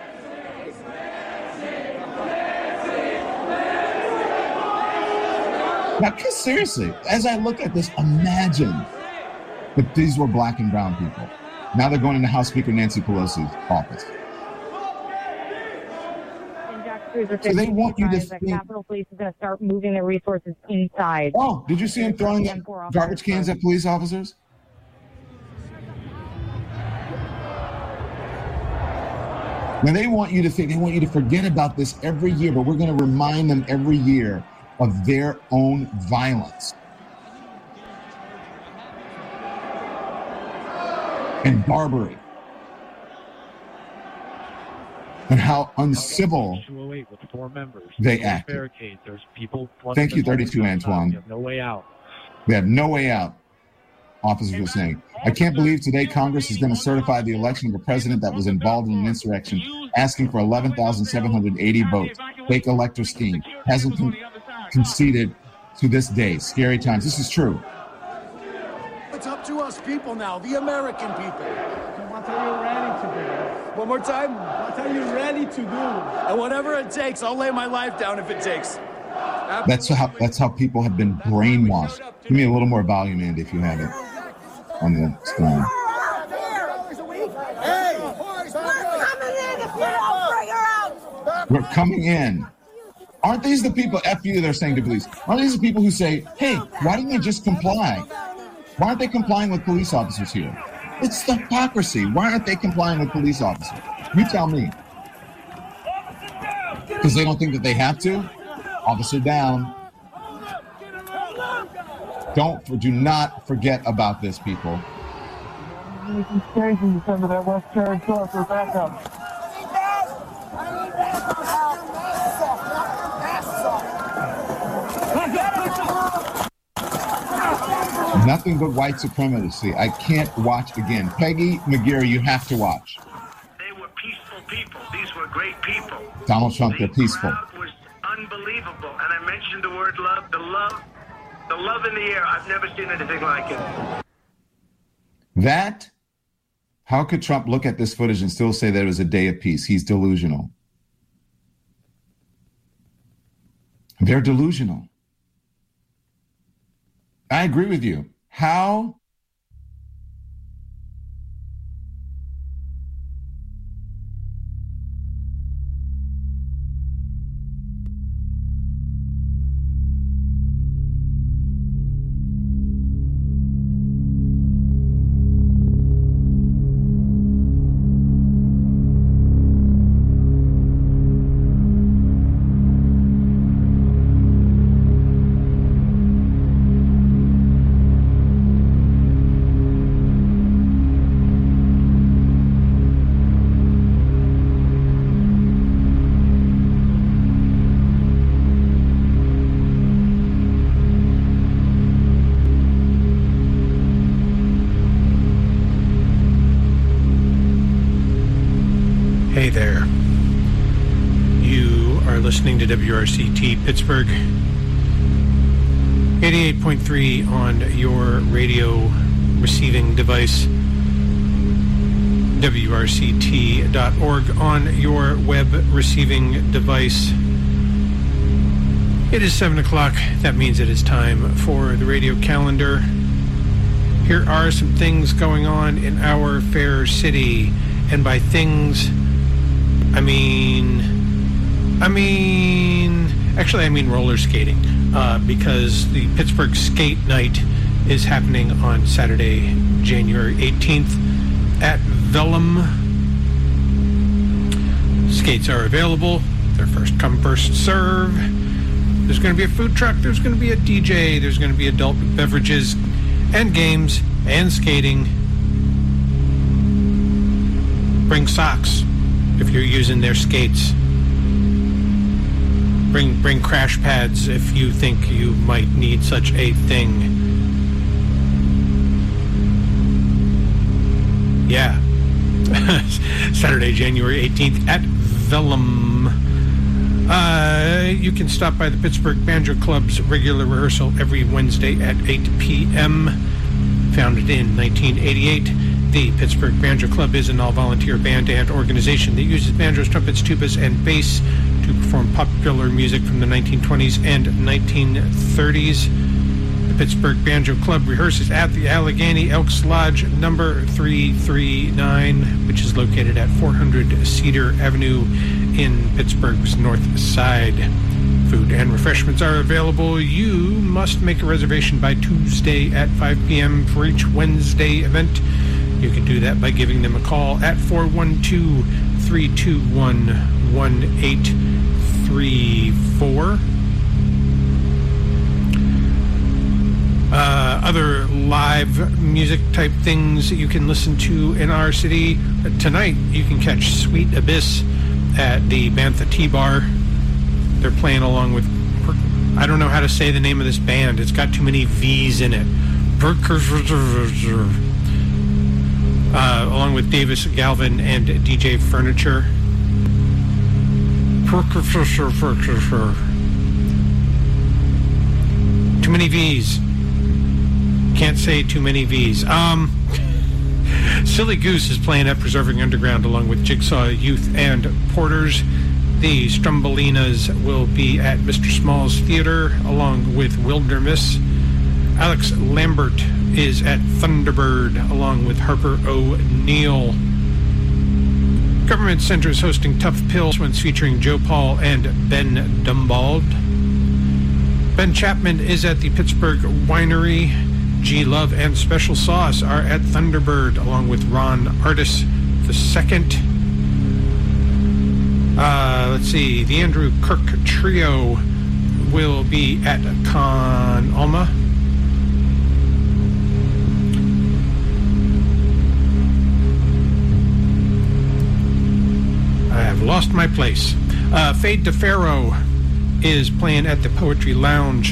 Now, seriously, as I look at this, imagine that these were black and brown people. Now they're going into House Speaker Nancy Pelosi's office. So they want you to think the Capitol Police is going to start moving their resources inside. Oh, did you see him throwing garbage cans at police officers? Now they want you to think, they want you to forget about this every year, but we're going to remind them every year of their own violence and barbary and how uncivil they acted. Thank you, thirty-two, Antoine. No way out. They have no way out, officers were saying. I can't believe today Congress is going to certify the election of a president that was involved in an insurrection, asking for eleven thousand seven hundred eighty votes. Fake elector scheme. Hasn't con- conceded to this day. Scary times. This is true. It's up to us people now, the American people. What are you ready to do? One more time. What are you ready to do? And whatever it takes, I'll lay my life down if it takes. Absolutely. That's how that's how people have been brainwashed. Give me a little more volume, Andy, if you have it on the screen. We're coming in. Aren't these the people, F you, they're saying to police? Aren't these the people who say, hey, why didn't they just comply? Why aren't they complying with police officers here? It's the hypocrisy. Why aren't they complying with police officers? You tell me. Because they don't think that they have to? Officer down. Don't, do not forget about this, people. It's crazy to send to that West Carriage door for backup. Nothing but white supremacy. I can't watch again. Peggy McGeary, you have to watch. They were peaceful people. These were great people. Donald Trump, they're peaceful. The crowd was unbelievable. And I mentioned the word love. The love, the love in the air. I've never seen anything like it. That, how could Trump look at this footage and still say that it was a day of peace? He's delusional. They're delusional. I agree with you. How listening to W R C T Pittsburgh, eighty-eight point three on your radio receiving device, W R C T dot org on your web receiving device. It is seven o'clock. That means it is time for the radio calendar. Here are some things going on in our fair city. And by things, I mean, I mean, actually I mean roller skating, uh, because the Pittsburgh Skate Night is happening on Saturday, January eighteenth at Vellum. Skates are available. They're first come, first serve. There's going to be a food truck. There's going to be a D J. There's going to be adult beverages and games and skating. Bring socks if you're using their skates. Bring bring crash pads if you think you might need such a thing. Yeah. Saturday, January eighteenth at Vellum. Uh, you can stop by the Pittsburgh Banjo Club's regular rehearsal every Wednesday at eight p.m. Founded in nineteen eighty-eight, the Pittsburgh Banjo Club is an all-volunteer band and organization that uses banjos, trumpets, tubas, and bass to perform popular music from the nineteen twenties and nineteen thirties. The Pittsburgh Banjo Club rehearses at the Allegheny Elks Lodge number three thirty-nine, which is located at four hundred Cedar Avenue in Pittsburgh's north side. Food and refreshments are available. You must make a reservation by Tuesday at five p.m. for each Wednesday event. You can do that by giving them a call at four one two, three two one, one eight three four. Uh, other live music type things that you can listen to in our city. Tonight, you can catch Sweet Abyss at the Bantha T-Bar. They're playing along with, I don't know how to say the name of this band. It's got too many V's in it. Uh, along with Davis Galvin and D J Furniture. Too many V's. Can't say too many V's. Um, Silly Goose is playing at Preserving Underground along with Jigsaw Youth and Porters. The Strumbolinas will be at Mister Small's Theater along with Wilderness. Alex Lambert is at Thunderbird along with Harper O'Neill. Government Center is hosting Tough Pills once featuring Joe Paul and Ben Dumbald. Ben Chapman is at the Pittsburgh Winery. G Love and Special Sauce are at Thunderbird along with Ron Artis the second. Uh, let's see, the Andrew Kirk Trio will be at Con Alma. I have lost my place. Uh, Fade to Pharaoh is playing at the Poetry Lounge